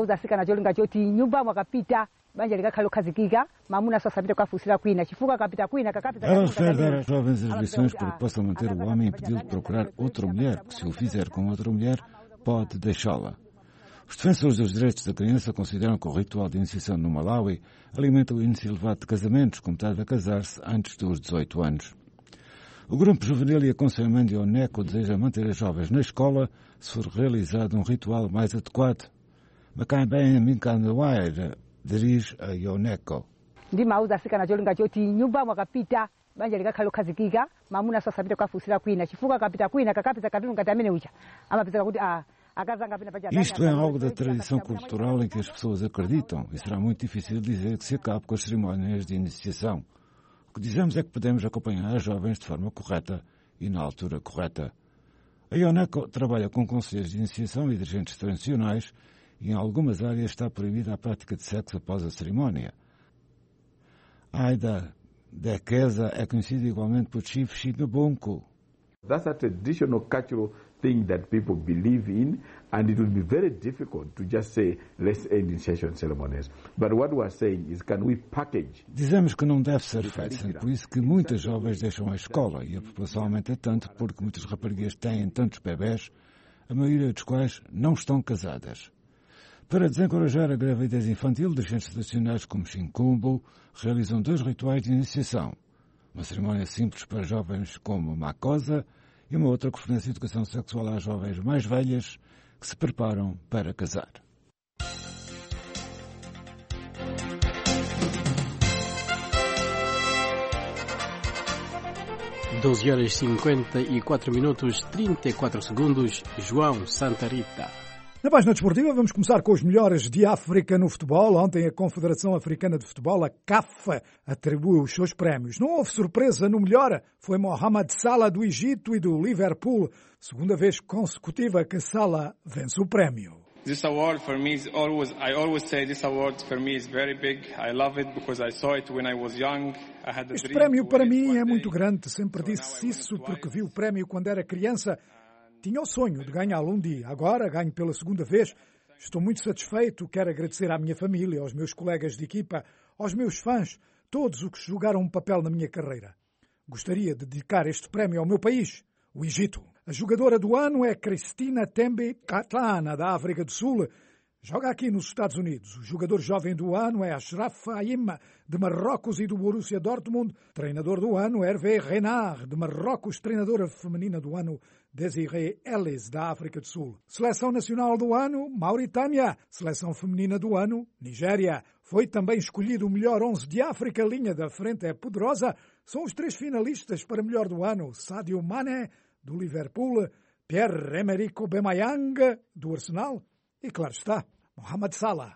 Ela refere dar às jovens as lições para que possam manter o homem e impedi-lo de procurar outra mulher, que se o fizer com outra mulher, pode deixá-la. Os defensores dos direitos da criança consideram que o ritual de iniciação no Malawi alimenta o índice elevado de casamentos, com metade a casar-se antes dos 18 anos. O grupo juvenil e aconselhamento de Oneco deseja manter as jovens na escola se for realizado um ritual mais adequado. Macambém Minkanwaira dirige a Oneco. Isto é algo da tradição cultural em que as pessoas acreditam e será muito difícil dizer que se acabe com as cerimónias de iniciação. O que dizemos é que podemos acompanhar as jovens de forma correta e na altura correta. A Oneco trabalha com conselheiros de iniciação e dirigentes tradicionais e em algumas áreas está proibida a prática de sexo após a cerimónia. Aida Dekeza é conhecida igualmente por Chief Shinobunko. That's a traditional cultural thing that people believe in, and it will be very difficult to just say, let's end initiation ceremonies. But what we are saying is, can we package? Dizemos que não deve ser feito, sendo por isso que muitas jovens deixam a escola e a população aumenta tanto porque muitas raparigas têm tantos bebés. a maioria dos quais não estão casadas. Para desencorajar a gravidez infantil, dirigentes nacionais como Shinkumbo realizam 2 rituais de iniciação. Uma cerimónia simples para jovens como Makosa e uma outra que oferece educação sexual às jovens mais velhas que se preparam para casar. (12 horas 54 minutos 34 segundos). João Santa Rita. Na página desportiva vamos começar com os melhores de África no futebol. Ontem a Confederação Africana de Futebol, a CAF, atribuiu os seus prémios. Não houve surpresa no melhor. Foi Mohamed Salah do Egito e do Liverpool. Segunda vez consecutiva que Salah vence o prémio. This award for me is I always say this award for me is very big. I love it because I saw it when I was young. I had a dream. Este prémio para mim é muito grande. Sempre disse isso porque vi o prémio quando era criança. Tinha o sonho de ganhá-lo um dia. Agora ganho pela segunda vez. Estou muito satisfeito. Quero agradecer à minha família, aos meus colegas de equipa, aos meus fãs, todos os que jogaram um papel na minha carreira. Gostaria de dedicar este prémio ao meu país, o Egito. A jogadora do ano é Christina Tembe Katlana, da África do Sul. Joga aqui nos Estados Unidos. O jogador jovem do ano é Ashraf Haim, de Marrocos e do Borussia Dortmund. Treinador do ano, Hervé Renard, de Marrocos. Treinadora feminina do ano, Desiree Ellis, da África do Sul. Seleção nacional do ano, Mauritânia. Seleção feminina do ano, Nigéria. Foi também escolhido o melhor 11 de África. A linha da frente é poderosa. São os 3 finalistas para melhor do ano. Sadio Mané, do Liverpool. Pierre-Emerick Aubameyang, do Arsenal. E claro está, Mohamed Salah.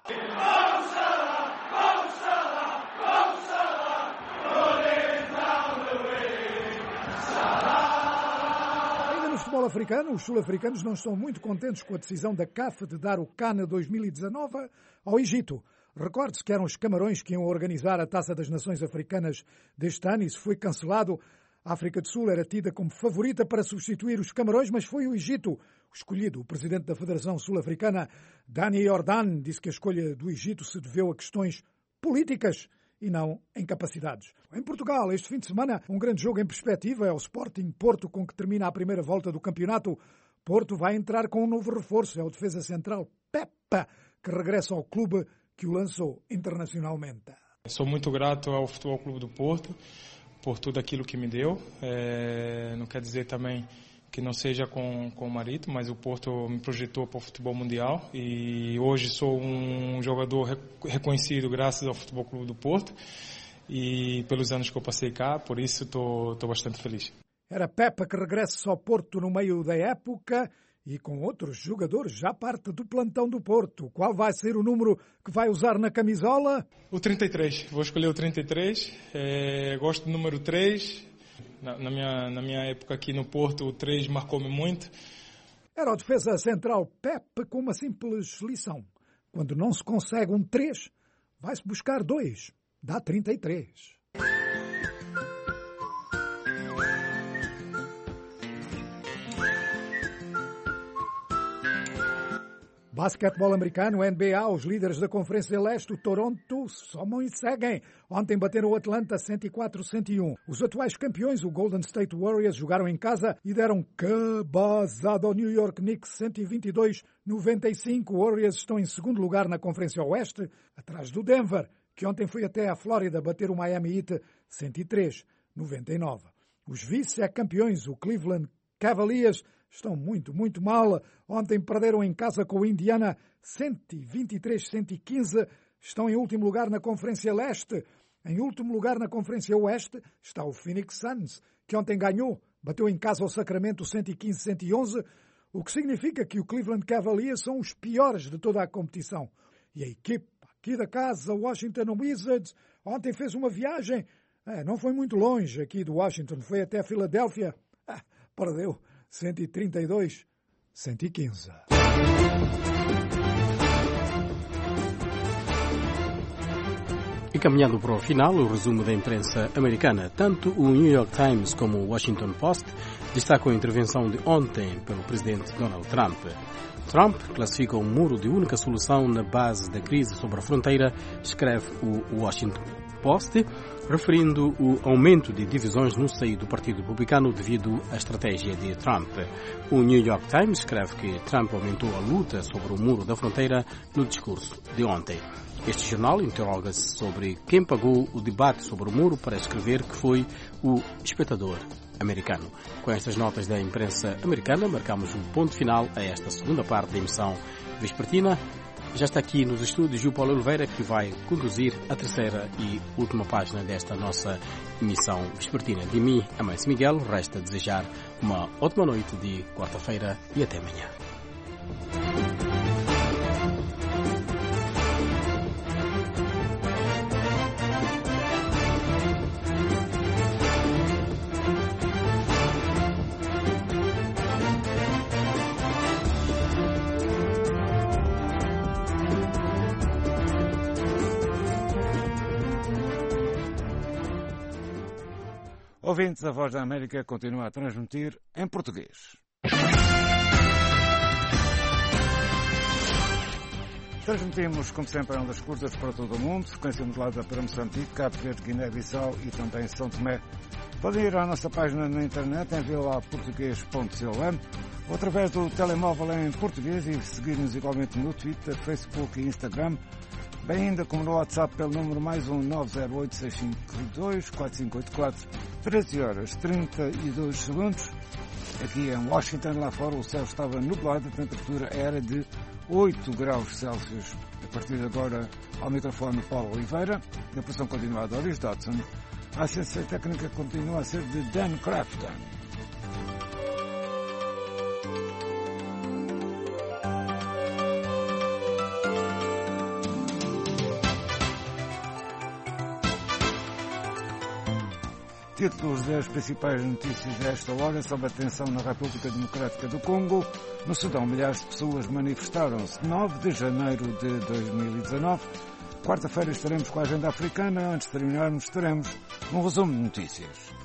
Ainda no futebol africano, os sul-africanos não estão muito contentes com a decisão da CAF de dar o CAN 2019 ao Egito. Recorde-se que eram os Camarões que iam organizar a Taça das Nações Africanas deste ano. Isso foi cancelado. A África do Sul era tida como favorita para substituir os Camarões, mas foi o Egito escolhido. O presidente da Federação Sul-Africana, Dani Jordan, disse que a escolha do Egito se deveu a questões políticas e não incapacidades. Em Portugal, este fim de semana, um grande jogo em perspectiva é o Sporting Porto, com que termina a primeira volta do campeonato. Porto vai entrar com um novo reforço, é o defesa central Pepa, que regressa ao clube que o lançou internacionalmente. Sou muito grato ao Futebol Clube do Porto por tudo aquilo que me deu. Não quer dizer também que não seja com o Marito, mas o Porto me projetou para o futebol mundial e hoje sou um jogador reconhecido graças ao Futebol Clube do Porto e pelos anos que eu passei cá, por isso estou bastante feliz. Era Pepa que regressa ao Porto no meio da época e com outros jogadores já parte do plantão do Porto. Qual vai ser o número que vai usar na camisola? O 33. Vou escolher o 33. Gosto do número 3. Na minha época aqui no Porto, o 3 marcou-me muito. Era o defesa central Pepe com uma simples lição. Quando não se consegue um 3, vai-se buscar 2. Dá 33. Basquetebol americano, NBA, os líderes da Conferência Leste, o Toronto, somam e seguem. Ontem bateram o Atlanta 104-101. Os atuais campeões, o Golden State Warriors, jogaram em casa e deram cabazada ao New York Knicks 122-95. Os Warriors estão em segundo lugar na Conferência Oeste, atrás do Denver, que ontem foi até a Flórida bater o Miami Heat 103-99. Os vice-campeões, o Cleveland Cavaliers, estão muito, muito mal. Ontem perderam em casa com o Indiana 123-115. Estão em último lugar na Conferência Leste. Em último lugar na Conferência Oeste está o Phoenix Suns, que ontem ganhou. Bateu em casa ao Sacramento 115-111, o que significa que o Cleveland Cavaliers são os piores de toda a competição. E a equipe aqui da casa, o Washington Wizards, ontem fez uma viagem. Não foi muito longe aqui do Washington, foi até a Filadélfia. Perdeu 132-115. E caminhando para o final, o resumo da imprensa americana. Tanto o New York Times como o Washington Post destacam a intervenção de ontem pelo presidente Donald Trump. Trump classifica um muro de única solução na base da crise sobre a fronteira, escreve o Washington Post, referindo o aumento de divisões no seio do Partido Republicano devido à estratégia de Trump. O New York Times escreve que Trump aumentou a luta sobre o muro da fronteira no discurso de ontem. Este jornal interroga-se sobre quem pagou o debate sobre o muro para escrever que foi o espectador americano. Com estas notas da imprensa americana, marcamos um ponto final a esta segunda parte da emissão vespertina. Já está aqui nos estúdios o Paulo Oliveira, que vai conduzir a terceira e última página desta nossa emissão vespertina. De mim, Amâncio Miguel, resta desejar uma ótima noite de quarta-feira e até amanhã. Ouvintes, a Voz da América continua a transmitir em português. Transmitimos, como sempre, em ondas curtas para todo o mundo, frequência modulada para Moçambique, Cabo Verde, Guiné-Bissau e também São Tomé. Podem ir à nossa página na internet em vilaportuguês.com ou através do telemóvel em português e seguir-nos igualmente no Twitter, Facebook e Instagram, bem ainda como no WhatsApp pelo número mais 908-652-4584, 13h32. Aqui em Washington, lá fora, o céu estava nublado, a temperatura era de 8 graus Celsius. A partir de agora, ao microfone Paulo Oliveira, a produção continua a Doris Dodson. A assistência técnica continua a ser de Dan Crafton. Títulos das principais notícias desta hora sobre a tensão na República Democrática do Congo. No Sudão, milhares de pessoas manifestaram-se 9 de janeiro de 2019. Quarta-feira estaremos com a agenda africana. Antes de terminarmos, teremos um resumo de notícias.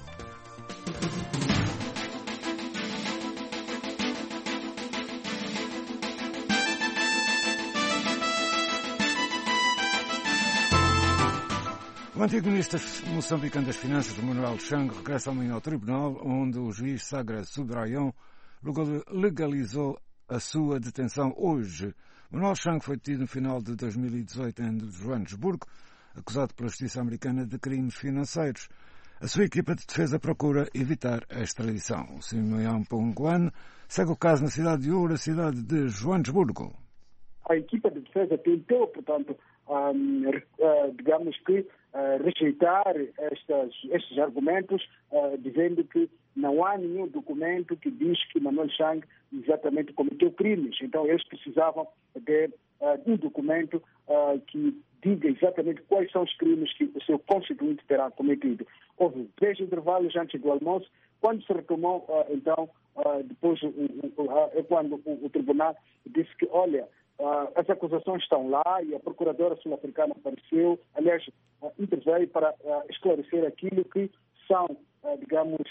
O antigo ministro moçambicano das Finanças, Manuel Chang, regressa amanhã ao tribunal, onde o juiz Sagra Subrayão legalizou a sua detenção hoje. Manuel Chang foi detido no final de 2018 em Joanesburgo, acusado pela justiça americana de crimes financeiros. A sua equipa de defesa procura evitar a extradição. O Simeão Ponguan segue o caso na cidade de Ouro, a cidade de Joanesburgo. A equipa de defesa tentou, portanto, digamos que rejeitar estes argumentos, dizendo que não há nenhum documento que diz que Manuel Chang exatamente cometeu crimes. Então, eles precisavam de um documento que diga exatamente quais são os crimes que o seu constituinte terá cometido. Houve 3 intervalos antes do almoço. Quando se retomou, então, depois, quando o tribunal disse que, olha, as acusações estão lá e a procuradora sul-africana apareceu, aliás, interveio para esclarecer aquilo que são, digamos,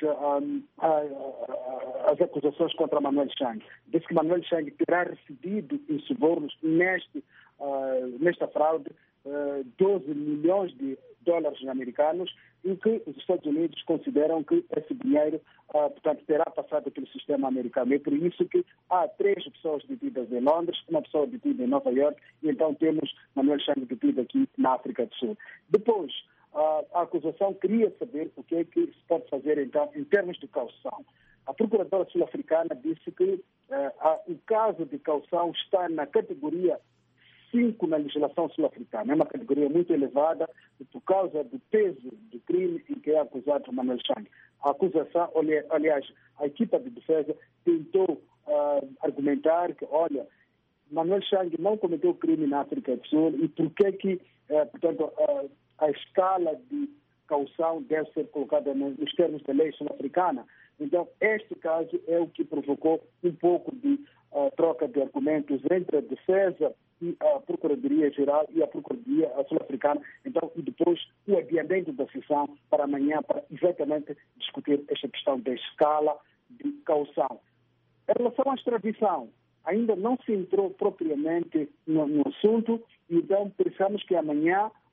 as acusações contra Manuel Chang. Diz que Manuel Chang terá recebido em subornos nesta fraude 12 milhões de dólares americanos e que os Estados Unidos consideram que esse dinheiro, portanto, terá passado pelo sistema americano. É por isso que há 3 pessoas detidas em Londres, uma pessoa detida em Nova York e então temos Manuel Chang detido aqui na África do Sul. Depois, a acusação queria saber o que é que se pode fazer então em termos de caução. A procuradora sul-africana disse que o caso de caução está na categoria 5 na legislação sul-africana. É uma categoria muito elevada por causa do peso do crime em que é acusado Manuel Chang. A acusação, aliás, a equipa de defesa tentou argumentar que, olha, Manuel Chang não cometeu crime na África do Sul e por que portanto, a escala de caução deve ser colocada nos termos da lei sul-africana. Então, este caso é o que provocou um pouco de troca de argumentos entre a defesa e a Procuradoria-Geral e a Procuradoria Sul-Africana. Então, e depois o adiamento da sessão para amanhã para exatamente discutir esta questão da escala de caução. Em relação à extradição, ainda não se entrou propriamente no assunto, então pensamos que amanhã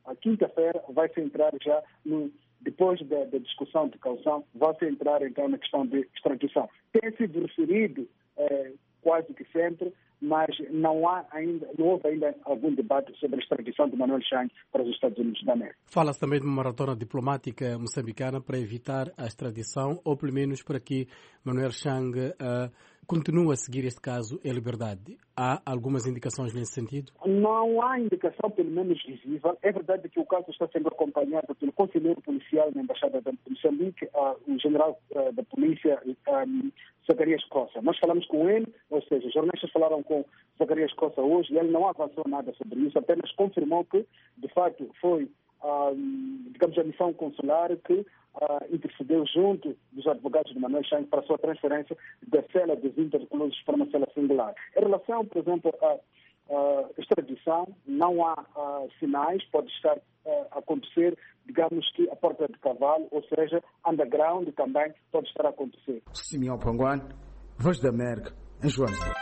a quinta-feira vai-se entrar já depois da discussão de caução, vai-se entrar então na questão de extradição. Tem sido referido quase que sempre, mas não houve ainda algum debate sobre a extradição de Manuel Chang para os Estados Unidos da América. Fala-se também de uma maratona diplomática moçambicana para evitar a extradição, ou pelo menos para que Manuel Chang continue a seguir este caso em liberdade. Há algumas indicações nesse sentido? Não há indicação, pelo menos visível. É verdade que o caso está sendo acompanhado pelo conselheiro policial na Embaixada de Moçambique, o general da polícia, Zacarias Costa. Nós falamos com ele, ou seja, os jornalistas falaram com Zacarias Costa hoje e ele não avançou nada sobre isso, apenas confirmou que, de fato, foi, digamos, a missão consular que intercedeu junto dos advogados de Manuel Chang para a sua transferência da cela dos interclusos para uma cela singular. Em relação, por exemplo, à extradição, não há sinais, pode estar a acontecer, digamos que a porta de cavalo, ou seja, underground também pode estar a acontecer. Simeão Panguan, Voz da América, em Joanesburgo.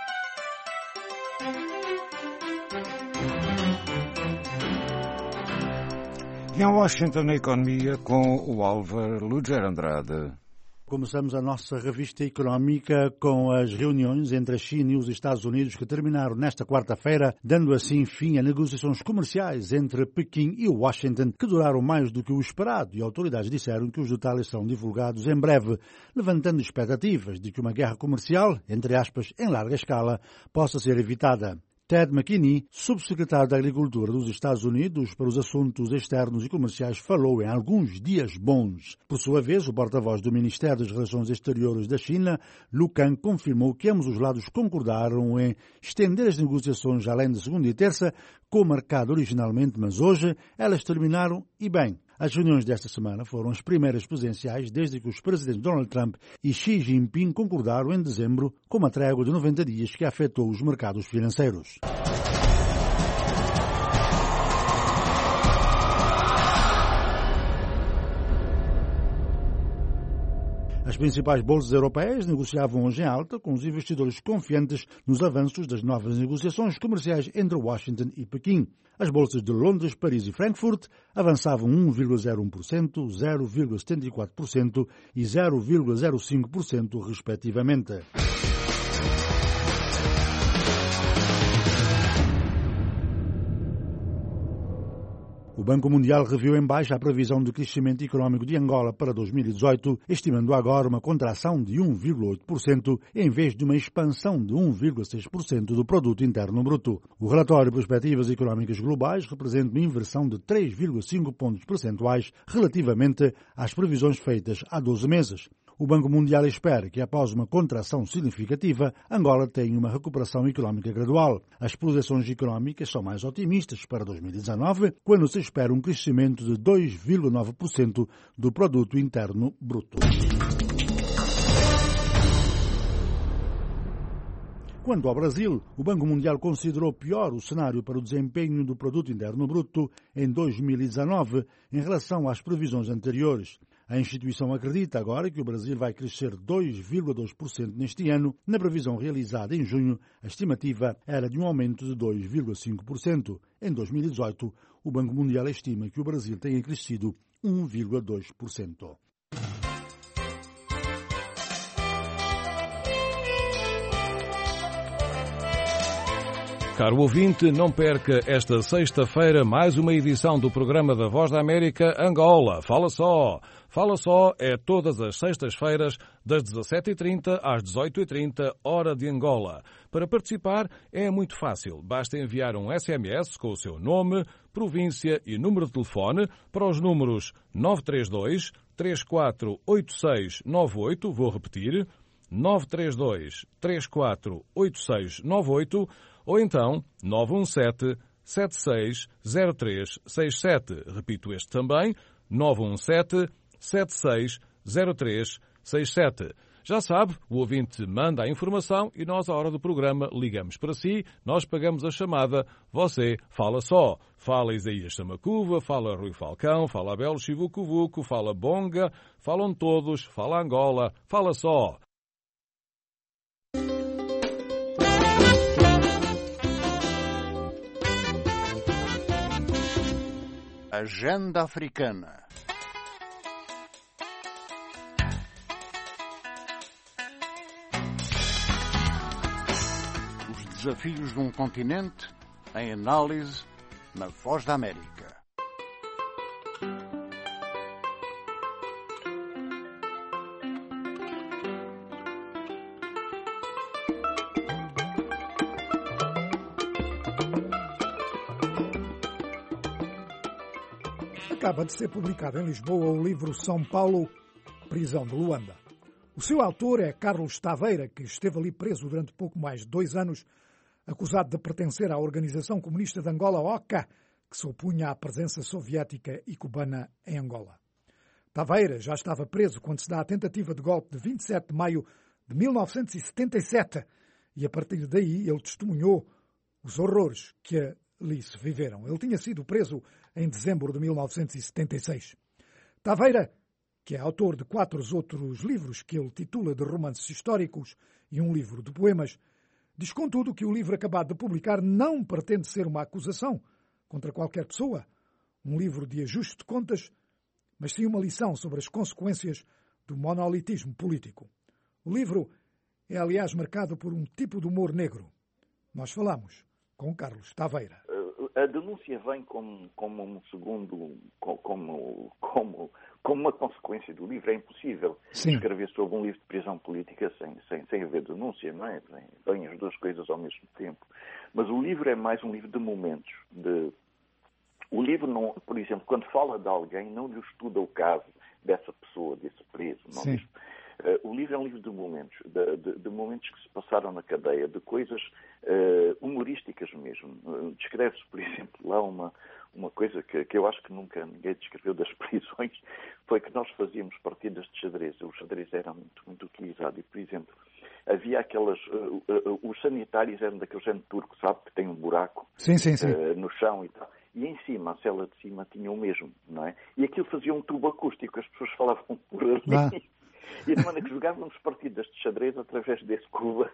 Em Washington, a economia com o Álvaro Luger Andrade. Começamos a nossa revista económica com as reuniões entre a China e os Estados Unidos que terminaram nesta quarta-feira, dando assim fim a negociações comerciais entre Pequim e Washington, que duraram mais do que o esperado, e autoridades disseram que os detalhes serão divulgados em breve, levantando expectativas de que uma guerra comercial, entre aspas, em larga escala, possa ser evitada. Ted McKinney, subsecretário da Agricultura dos Estados Unidos para os assuntos externos e comerciais, falou em alguns dias bons. Por sua vez, o porta-voz do Ministério das Relações Exteriores da China, Lu Kang, confirmou que ambos os lados concordaram em estender as negociações além de segunda e terça, como marcado originalmente, mas hoje elas terminaram e bem. As reuniões desta semana foram as primeiras presenciais desde que os presidentes Donald Trump e Xi Jinping concordaram em dezembro com uma trégua de 90 dias que afetou os mercados financeiros. As principais bolsas europeias negociavam hoje em alta, com os investidores confiantes nos avanços das novas negociações comerciais entre Washington e Pequim. As bolsas de Londres, Paris e Frankfurt avançavam 1,01%, 0,74% e 0,05%, respectivamente. O Banco Mundial reviu em baixa a previsão de crescimento económico de Angola para 2018, estimando agora uma contração de 1,8% em vez de uma expansão de 1,6% do produto interno bruto. O relatório de perspectivas económicas globais representa uma inversão de 3,5 pontos percentuais relativamente às previsões feitas há 12 meses. O Banco Mundial espera que, após uma contração significativa, Angola tenha uma recuperação económica gradual. As projeções económicas são mais otimistas para 2019, quando se espera um crescimento de 2,9% do produto interno bruto. Quanto ao Brasil, o Banco Mundial considerou pior o cenário para o desempenho do produto interno bruto em 2019 em relação às previsões anteriores. A instituição acredita agora que o Brasil vai crescer 2,2% neste ano. Na previsão realizada em junho, a estimativa era de um aumento de 2,5%. Em 2018, o Banco Mundial estima que o Brasil tenha crescido 1,2%. Caro ouvinte, não perca esta sexta-feira mais uma edição do programa da Voz da América Angola. Fala só! Fala só é todas as sextas-feiras das 17h30 às 18h30, hora de Angola. Para participar é muito fácil. Basta enviar um SMS com o seu nome, província e número de telefone para os números 932 348698, vou repetir, 932 348698, ou então 917 760367. Repito este também, 917 760367. Já sabe, o ouvinte manda a informação e nós, à hora do programa, ligamos para si, nós pagamos a chamada, você fala só. Fala Isaías Samacuva, fala Rui Falcão, fala Abel Chivucuvuco, fala Bonga, falam todos, fala Angola, fala só. Agenda Africana. Os desafios de um continente em análise na Voz da América. Acaba de ser publicado em Lisboa o livro São Paulo, Prisão de Luanda. O seu autor é Carlos Taveira, que esteve ali preso durante pouco mais de 2 anos, acusado de pertencer à Organização Comunista de Angola, OCA, que se opunha à presença soviética e cubana em Angola. Taveira já estava preso quando se dá a tentativa de golpe de 27 de maio de 1977 e, a partir daí, ele testemunhou os horrores que ali se viveram. Ele tinha sido preso em dezembro de 1976. Taveira, que é autor de 4 outros livros que ele titula de romances históricos e um livro de poemas, diz contudo que o livro acabado de publicar não pretende ser uma acusação contra qualquer pessoa, um livro de ajuste de contas, mas sim uma lição sobre as consequências do monolitismo político. O livro é, aliás, marcado por um tipo de humor negro. Nós falamos com Carlos Taveira. A denúncia vem como uma consequência do livro. É impossível escrever sobre um livro de prisão política sem haver denúncia, não é? Vêm as duas coisas ao mesmo tempo. Mas o livro é mais um livro de momentos. O livro, não, por exemplo, quando fala de alguém, não lhe estuda o caso dessa pessoa, desse preso. Não mesmo. O livro é um livro de momentos, de momentos que se passaram na cadeia, de coisas humorísticas mesmo. Descreve-se, por exemplo, lá uma coisa que eu acho que nunca ninguém descreveu das prisões, foi que nós fazíamos partidas de xadrez. O xadrez era muito utilizado e, por exemplo, havia aquelas... os sanitários eram daquele género turco, sabe, que tem um buraco no chão e tal. E em cima, a cela de cima tinha o mesmo, não é? E aquilo fazia um tubo acústico, as pessoas falavam por ali. E de maneira que jogávamos partidas de xadrez através desse cubo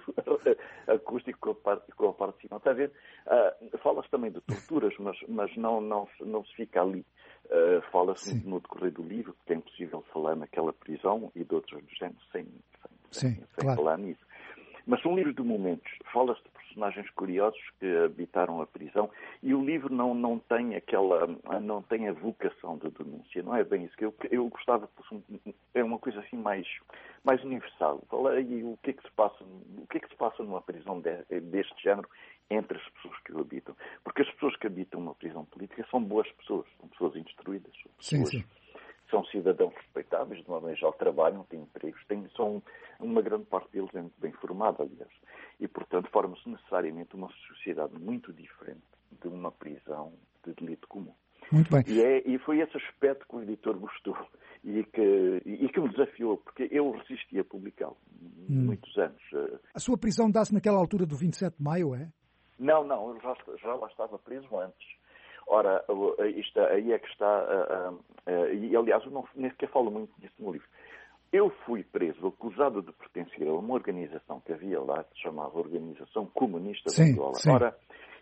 acústico com a parte de cima. Está a ver? Fala-se também de torturas, mas não se fica ali. Fala-se no decorrer do livro, porque é impossível falar naquela prisão e de outros do género sem falar nisso. Mas são livros de momentos. Fala-se de personagens curiosos que habitaram a prisão e o livro não tem a vocação de denúncia. Não é bem isso que eu gostava que fosse é uma coisa assim mais universal. Fala aí o que é que se passa numa prisão deste género entre as pessoas que o habitam. Porque as pessoas que habitam uma prisão política são boas pessoas, são pessoas instruídas, são cidadãos respeitáveis, de uma maneira geral trabalham, têm empregos, uma grande parte deles é muito bem formada, aliás. E, portanto, forma-se necessariamente uma sociedade muito diferente de uma prisão de delito comum. Muito bem. E foi esse aspecto que o editor gostou e que me desafiou, porque eu resisti a publicá-lo muitos anos. A sua prisão dá-se naquela altura do 27 de maio, é? Não, eu já lá estava preso antes. Ora, aí é que está, e aliás, eu nem sequer falo muito disso no livro. Eu fui preso, acusado de pertencer a uma organização que havia lá, que se chamava Organização Comunista de Angola. Ora,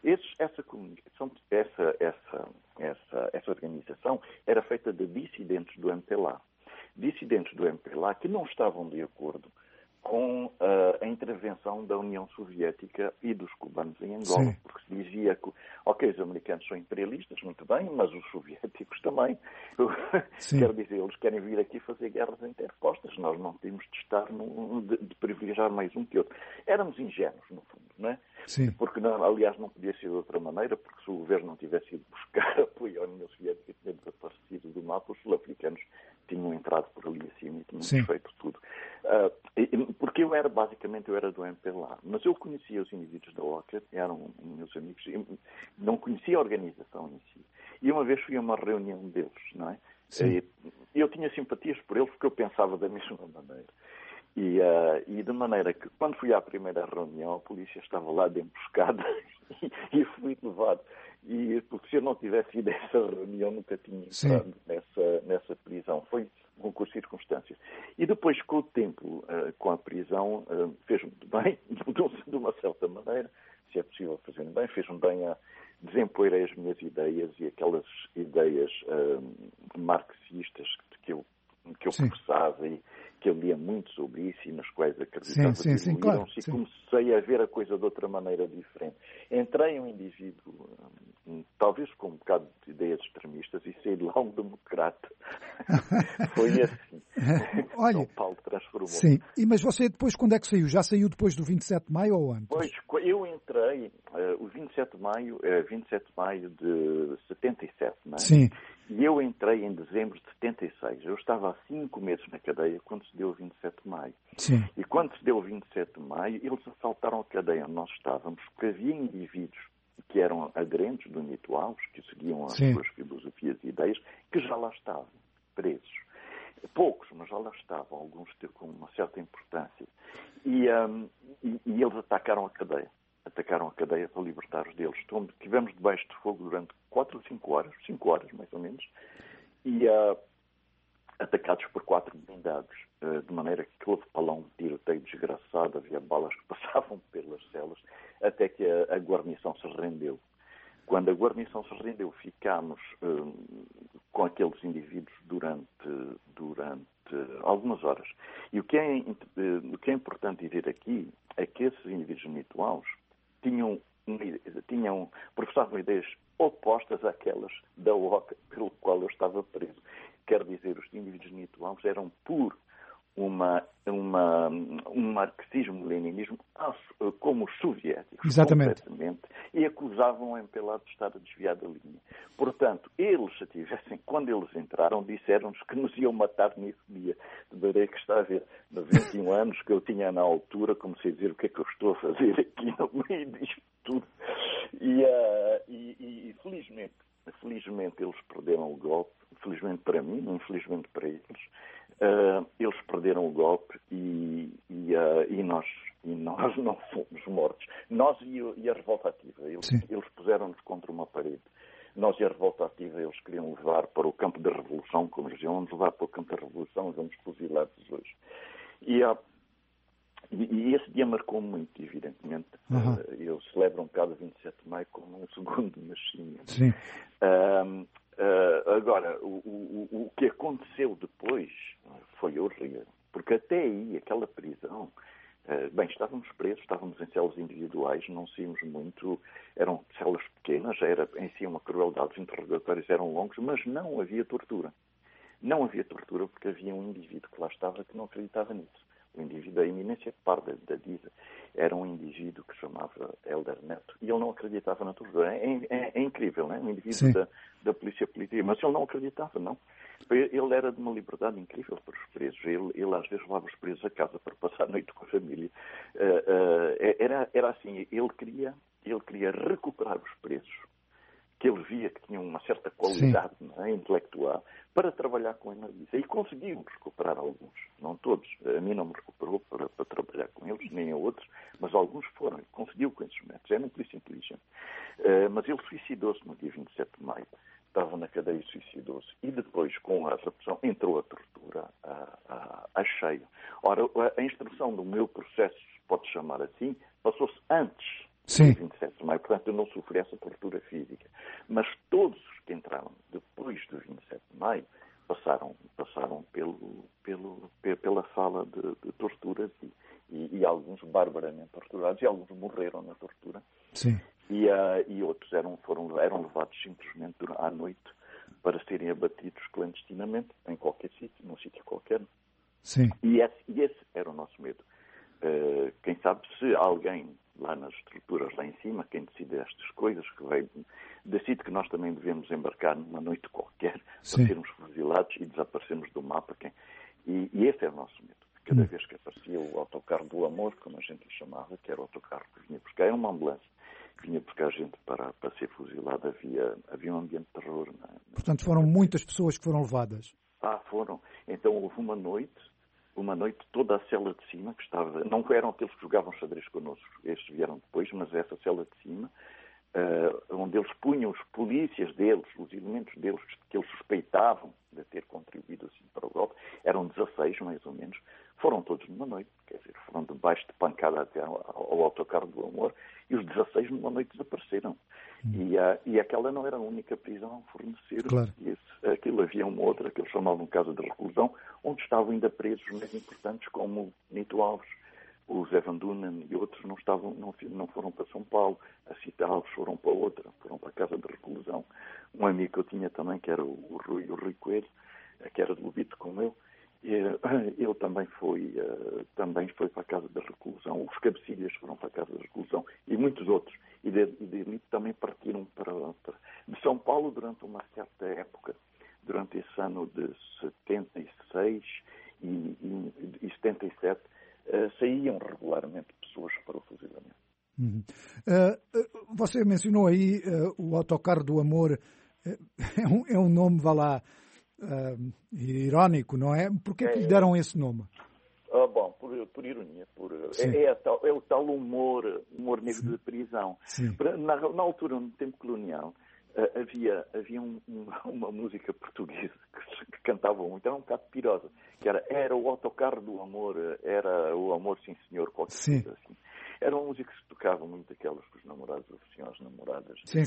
essa organização era feita de dissidentes do MPLA. Dissidentes do MPLA que não estavam de acordo com a intervenção da União Soviética e dos cubanos em Angola, porque se dizia que, os americanos são imperialistas, muito bem, mas os soviéticos também. Quer dizer, eles querem vir aqui fazer guerras interpostas, nós não temos de estar de privilegiar mais um que outro. Éramos ingênuos, no fundo, não é? Porque, aliás, não podia ser de outra maneira, porque se o governo não tivesse ido buscar apoio à União Soviética e tinha desaparecido do mapa, os sul-africanos tinham entrado por ali acima e tinham feito tudo. Porque eu era do MPLA, mas eu conhecia os indivíduos da OCA, eram meus amigos, não conhecia a organização em si. E uma vez fui a uma reunião deles, não é? Eu tinha simpatias por eles porque eu pensava da mesma maneira. E de maneira que, quando fui à primeira reunião, a polícia estava lá de emboscada e fui levado. E porque se eu não tivesse ido a essa reunião, nunca tinha entrado nessa prisão. Foi um concurso de circunstâncias. E depois, com o tempo, com a prisão, fez muito bem, mudou-se de uma certa maneira, se é possível fazer-me bem. Fez-me bem a desempoeirei as minhas ideias e aquelas ideias marxistas que eu professava e que eu lia muito sobre isso e nas quais acreditava, claro, e comecei a ver a coisa de outra maneira diferente. Entrei um indivíduo, talvez com um bocado de ideias extremistas, e saí de lá um democrata. Foi assim. Olha, São Paulo transformou. Sim, mas você depois, quando é que saiu? Já saiu depois do 27 de maio ou antes? Pois, eu entrei, o 27 de maio de 77, não é? Sim. E eu entrei em dezembro de 76. Eu estava há 5 meses na cadeia quando se deu o 27 de maio. Sim. E quando se deu o 27 de maio, eles assaltaram a cadeia onde nós estávamos, porque havia indivíduos que eram aderentes do Nito Alves, que seguiam as suas filosofias e ideias, que já lá estavam presos. Poucos, mas já lá estavam, alguns com uma certa importância. E eles atacaram a cadeia. Atacaram a cadeia para libertar os deles. Estivemos debaixo de fogo durante 4 ou 5 horas, 5 horas mais ou menos, e atacados por 4 blindados, de maneira que houve para lá um tiroteio desgraçado, havia balas que passavam pelas celas, até que a guarnição se rendeu. Quando a guarnição se rendeu, ficámos com aqueles indivíduos durante algumas horas. E o que é importante dizer aqui é que esses indivíduos nituaus professavam ideias opostas àquelas da OCA pelo qual eu estava preso. Quer dizer, os indivíduos nituaus eram por um marxismo-leninismo como os soviéticos. Exatamente. E acusavam-o pela de estar a desviar da linha. Portanto, quando eles entraram, disseram-nos que nos iam matar nesse dia. De maneira que está a ver, nos 21 anos que eu tinha na altura, comecei a dizer o que é que eu estou a fazer aqui no meio disto tudo. E felizmente eles perderam o golpe. Felizmente para mim, infelizmente para eles. Eles perderam o golpe e nós não fomos mortos. Nós e a revolta ativa. Eles puseram-nos contra uma parede. Nós e a revolta ativa, eles queriam levar para o campo da revolução, como diziam, vamos levar para o campo da revolução e vamos fuzilar-los hoje. E esse dia marcou muito, evidentemente. Eu celebro um bocado o 27 de maio como um segundo nascimento. Sim. Agora, o que aconteceu depois foi horrível, porque até aí, aquela prisão, estávamos presos, estávamos em celas individuais, não saímos muito, eram celas pequenas, era em si uma crueldade, os interrogatórios eram longos, mas não havia tortura. Não havia tortura porque havia um indivíduo que lá estava que não acreditava nisso. O indivíduo, a eminência parda da DISA, era um indivíduo que se chamava Helder Neto e ele não acreditava na tortura. É incrível, não é? Um indivíduo da polícia política, mas ele não acreditava, não. Ele era de uma liberdade incrível para os presos. Ele às vezes levava os presos a casa para passar a noite com a família. Era assim, ele queria recuperar os presos, que ele via que tinham uma certa qualidade intelectual, para trabalhar com a Analisa. E conseguiu recuperar alguns, não todos. A mim não me recuperou para trabalhar com eles, nem a outros, mas alguns foram. Ele conseguiu com esses métodos. Era um polícia inteligente. Mas ele suicidou-se no dia 27 de maio. Estava na cadeia e suicidou-se. E depois, com a repressão, entrou a tortura a cheio. Ora, a instrução do meu processo, pode chamar assim, passou-se antes do 27 de maio. Portanto, eu não sofri essa tortura física. Mas todos os que entraram depois do 27 de maio passaram pela sala de torturas e alguns barbaramente torturados e alguns morreram na tortura. Sim. E outros eram levados simplesmente à noite para serem abatidos clandestinamente em qualquer sítio, num sítio qualquer. Sim. E esse era o nosso medo. Quem sabe se alguém lá nas estruturas lá em cima, quem decide estas coisas, decide que nós também devemos embarcar numa noite qualquer para sermos fuzilados e desaparecermos do mapa. E esse era o nosso medo. Cada vez que aparecia o autocarro do amor, como a gente lhe chamava, que era o autocarro que vinha buscar, era uma ambulância que vinha buscar a gente para ser fuzilada, havia um ambiente de terror. Portanto, foram muitas pessoas que foram levadas. Foram. Então houve uma noite, toda a cela de cima, que estava, não eram aqueles que jogavam xadrez connosco, estes vieram depois, mas essa cela de cima, onde eles punham os polícias deles, os elementos deles que eles suspeitavam de ter contribuído assim para o golpe, eram 16 mais ou menos, foram todos numa noite, quer dizer, foram debaixo de pancada até ao autocarro do amor, e os 16 noite desapareceram. E aquela não era a única prisão a fornecer. Claro. Aquilo havia uma outra, que eles chamavam Casa de Reclusão, onde estavam ainda presos os mais importantes, como Nito Alves, o Zé Van Dunen e outros não foram para São Paulo. A Cita Alves foram para outra, foram para a Casa de Reclusão. Um amigo que eu tinha também, que era o Rui Coelho, que era de Lubito como eu, ele também foi para a Casa da Reclusão. Os cabecilhas foram para a Casa da Reclusão e muitos outros. E de também partiram de São Paulo durante uma certa época, durante esse ano de 76 e 77, saíam regularmente pessoas para o fuzilamento. Você mencionou aí o Autocarro do Amor. É um nome, vá lá, irónico, não é? Por que lhe deram esse nome? Bom, por ironia. É o tal humor negro de prisão. Na altura, no tempo colonial, havia uma música portuguesa que cantavam muito, era um bocado pirosa, que era o Autocarro do Amor, era o amor, sim senhor, qualquer coisa assim. Era uma música que se tocava muito, aquelas que os namorados ofereciam às namoradas. Sim.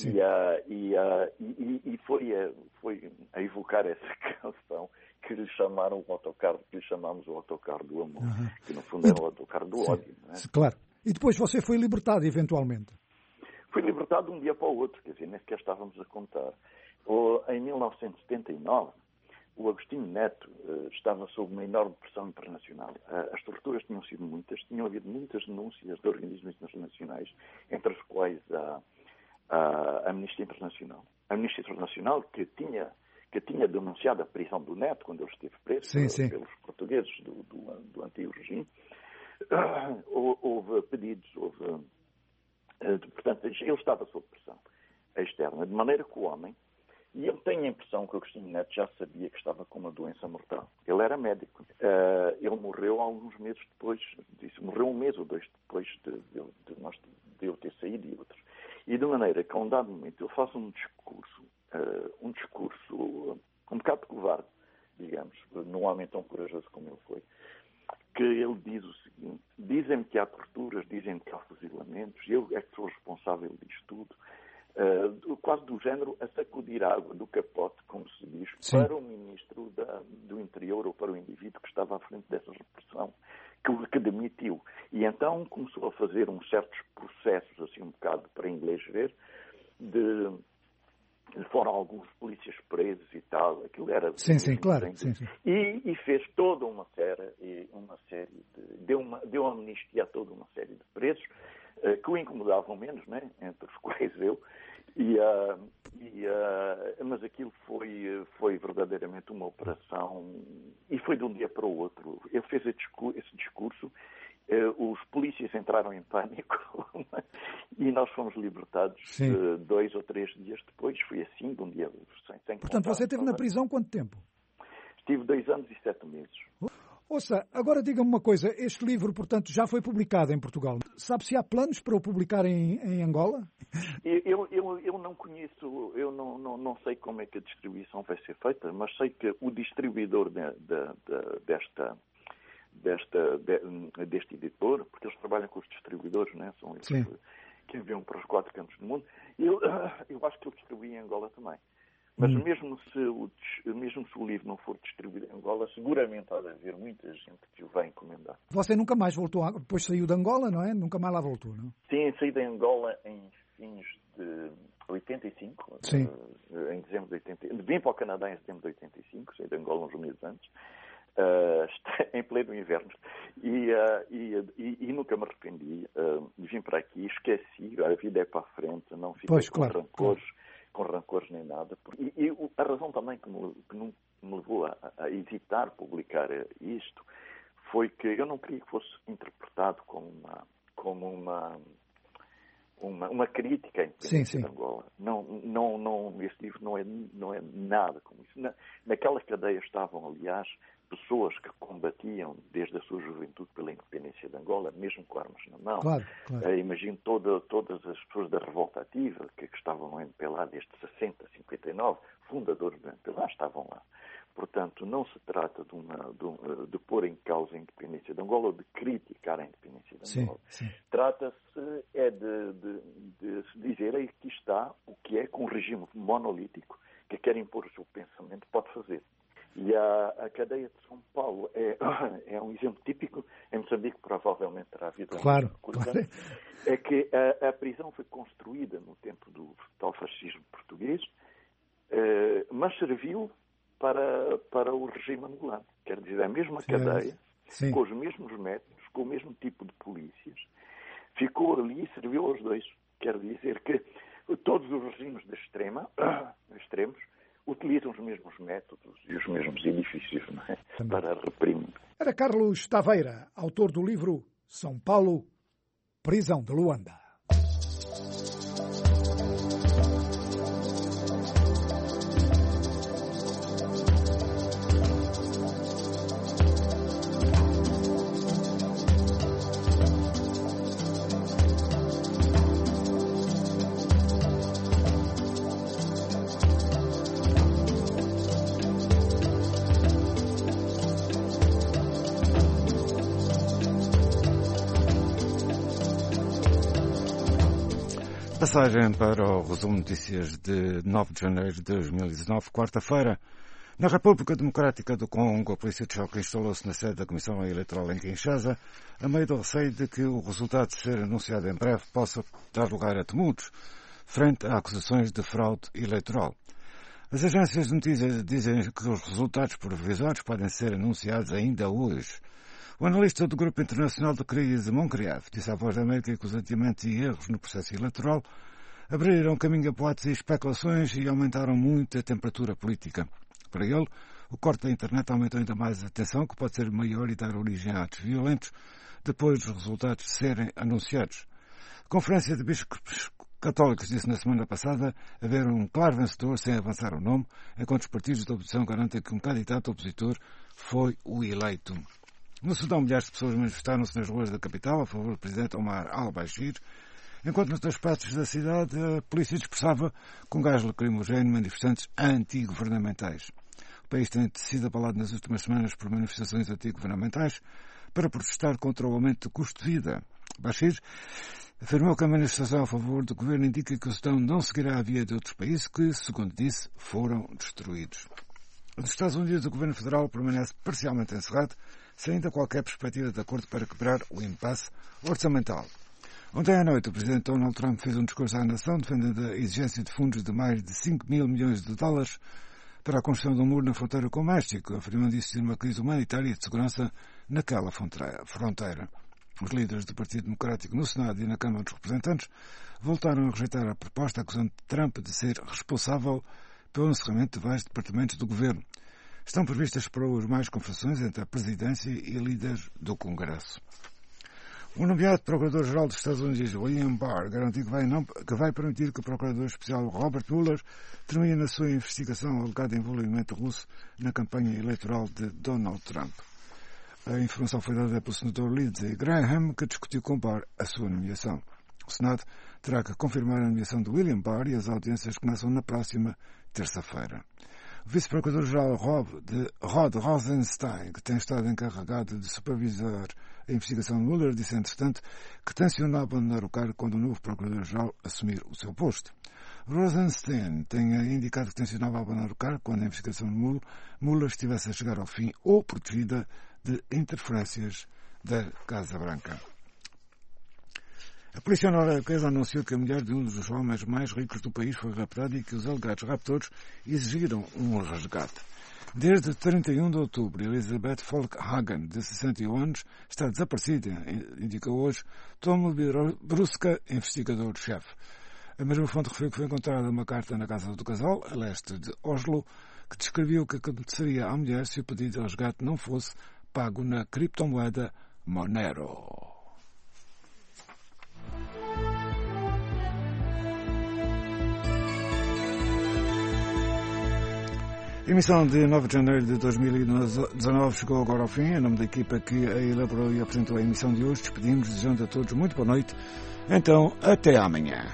E foi a evocar essa canção que lhe chamaram o autocarro, que lhe chamámos o Autocarro do Amor, que no fundo era o Autocarro do Ódio. Não é? Claro. E depois você foi libertado, eventualmente? Fui libertado de um dia para o outro, quer dizer, nem sequer estávamos a contar. Em 1979, o Agostinho Neto estava sob uma enorme pressão internacional. As torturas tinham sido muitas, tinham havido muitas denúncias de organismos internacionais, entre os quais a Amnistia Internacional. A Amnistia Internacional que tinha denunciado a prisão do Neto quando ele esteve preso pelos portugueses do antigo regime. Houve pedidos, portanto, ele estava sob pressão externa, de maneira que o homem, e eu tenho a impressão que o Agostinho Neto já sabia que estava com uma doença mortal. Ele era médico. Ele morreu alguns meses depois disso. Morreu um mês ou dois depois de eu ter saído e outros. E de maneira que, a um dado momento, ele faz um discurso um bocado covarde, digamos, num homem tão corajoso como ele foi, que ele diz o seguinte: dizem-me que há torturas, dizem-me que há fuzilamentos, eu é que sou responsável disto tudo. Quase do género a sacudir a água do capote, como se diz, para o ministro do Interior ou para o indivíduo que estava à frente dessa repressão, que demitiu. E então começou a fazer uns certos processos, assim um bocado para inglês ver, foram alguns polícias presos e tal, aquilo era... Claro. E fez toda uma série deu amnistia a toda uma série de presos, que o incomodavam menos, né? Entre os quais eu, mas aquilo foi verdadeiramente uma operação, e foi de um dia para o outro. Ele fez esse discurso, os polícias entraram em pânico e nós fomos libertados 2 ou 3 dias depois. Foi assim, de um dia sem Portanto, você esteve na prisão quanto tempo? Estive 2 anos e 7 meses. Ouça, agora diga-me uma coisa. Este livro, portanto, já foi publicado em Portugal. Sabe se há planos para o publicar em Angola? Eu não conheço, eu não sei como é que a distribuição vai ser feita, mas sei que o distribuidor deste editor, porque eles trabalham com os distribuidores, né? São eles que enviam para os 4 cantos do mundo. Eu acho que ele distribui em Angola também. Mas mesmo se o livro não for distribuído em Angola, seguramente há de haver muita gente que o vai encomendar. Você nunca mais voltou, depois saiu de Angola, não é? Nunca mais lá voltou, não? Sim, saí de Angola em fins de 85, em dezembro de 85. Vim para o Canadá em setembro de 85, saí de Angola uns meses antes, em pleno inverno. E nunca me arrependi. Vim para aqui, esqueci, a vida é para a frente, não fiquei com rancores nem nada. E a razão também que me levou a hesitar publicar isto foi que eu não queria que fosse interpretado como uma crítica à independência de Angola. Não, esse livro não é nada como isso. Naquela cadeia estavam, aliás, pessoas que combatiam desde a sua juventude pela independência de Angola, mesmo com armas na mão. Claro. Imagino todas as pessoas da revolta ativa que estavam no MPLA desde 60, 59, fundadores do MPLA, estavam lá. Portanto, não se trata de pôr em causa a independência de Angola ou de criticar a independência de Angola. Sim. Trata-se de se dizer aí que está o que é com um regime monolítico que quer impor o seu pensamento pode fazer. E a cadeia de São Paulo é um exemplo típico. Em Moçambique provavelmente terá havido. Claro. É que a prisão foi construída no tempo do tal fascismo português, mas serviu para o regime angolano. Quer dizer, a mesma cadeia, com os mesmos métodos, com o mesmo tipo de polícias, ficou ali e serviu aos dois. Quer dizer que todos os regimes de extremos utilizam os mesmos métodos e os mesmos edifícios, não é? Para reprimir. Era Carlos Taveira, autor do livro São Paulo, Prisão de Luanda. Passagem para o resumo de notícias de 9 de janeiro de 2019, quarta-feira. Na República Democrática do Congo, a polícia de choque instalou-se na sede da Comissão Eleitoral em Kinshasa, a meio do receio de que o resultado de ser anunciado em breve possa dar lugar a tumultos, frente a acusações de fraude eleitoral. As agências de notícias dizem que os resultados provisórios podem ser anunciados ainda hoje. O analista do Grupo Internacional de Crise, Moncrieff, disse à Voz da América que os adiamentos e erros no processo eleitoral abriram caminho a hipóteses e especulações e aumentaram muito a temperatura política. Para ele, o corte da internet aumentou ainda mais a tensão, que pode ser maior e dar origem a atos violentos depois dos resultados serem anunciados. A Conferência de Bispos Católicos disse na semana passada haver um claro vencedor sem avançar o nome, enquanto os partidos da oposição garantem que um candidato opositor foi o eleito. No Sudão, milhares de pessoas manifestaram-se nas ruas da capital a favor do presidente Omar al-Bashir, enquanto nos dois partes da cidade a polícia dispersava com gás lacrimogéneo manifestantes anti-governamentais. O país tem sido abalado nas últimas semanas por manifestações anti-governamentais para protestar contra o aumento do custo de vida. Bashir afirmou que a manifestação a favor do governo indica que o Sudão não seguirá a via de outros países que, segundo disse, foram destruídos. Nos Estados Unidos, o governo federal permanece parcialmente encerrado, sem ainda qualquer perspectiva de acordo para quebrar o impasse orçamental. Ontem à noite, o presidente Donald Trump fez um discurso à nação defendendo a exigência de fundos de mais de 5 mil milhões de dólares para a construção de um muro na fronteira com o México, afirmando existir uma crise humanitária e de segurança naquela fronteira. Os líderes do Partido Democrático no Senado e na Câmara dos Representantes voltaram a rejeitar a proposta, acusando Trump de ser responsável pelo encerramento de vários departamentos do governo. Estão previstas para hoje mais conversações entre a presidência e líderes do Congresso. O nomeado Procurador-Geral dos Estados Unidos, William Barr, garantiu que vai permitir que o Procurador Especial Robert Mueller termine a sua investigação ao alegado envolvimento russo na campanha eleitoral de Donald Trump. A informação foi dada pelo senador Lindsey Graham, que discutiu com Barr a sua nomeação. O Senado terá que confirmar a nomeação de William Barr e as audiências começam na próxima terça-feira. O vice-procurador-geral Rod Rosenstein, que tem estado encarregado de supervisar a investigação de Mueller, disse, entretanto, que tenciona abandonar o cargo quando o novo procurador-geral assumir o seu posto. Rosenstein tem indicado que tencionava abandonar o cargo quando a investigação de Mueller estivesse a chegar ao fim ou protegida de interferências da Casa Branca. A polícia norueguesa anunciou que a mulher de um dos homens mais ricos do país foi raptada e que os alegados raptores exigiram um resgate. Desde 31 de outubro, Elizabeth Folkhagen, de 61 anos, está desaparecida, indicou hoje Tom Bruska, investigador-chefe. A mesma fonte referiu que foi encontrada uma carta na casa do casal, a leste de Oslo, que descrevia o que aconteceria à mulher se o pedido de resgate não fosse pago na criptomoeda Monero. A emissão de 9 de janeiro de 2019 chegou agora ao fim. Em nome da equipa que a elaborou e apresentou a emissão de hoje, despedimos, desejando a todos muito boa noite. Então, até amanhã.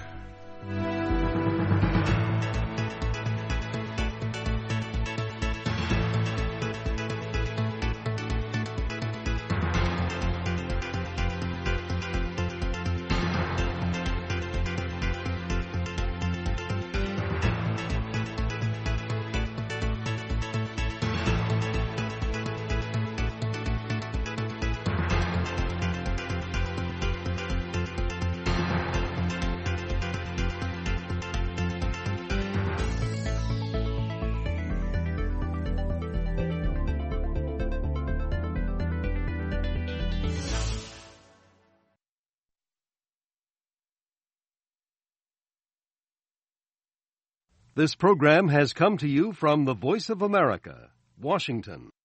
This program has come to you from the Voice of America, Washington.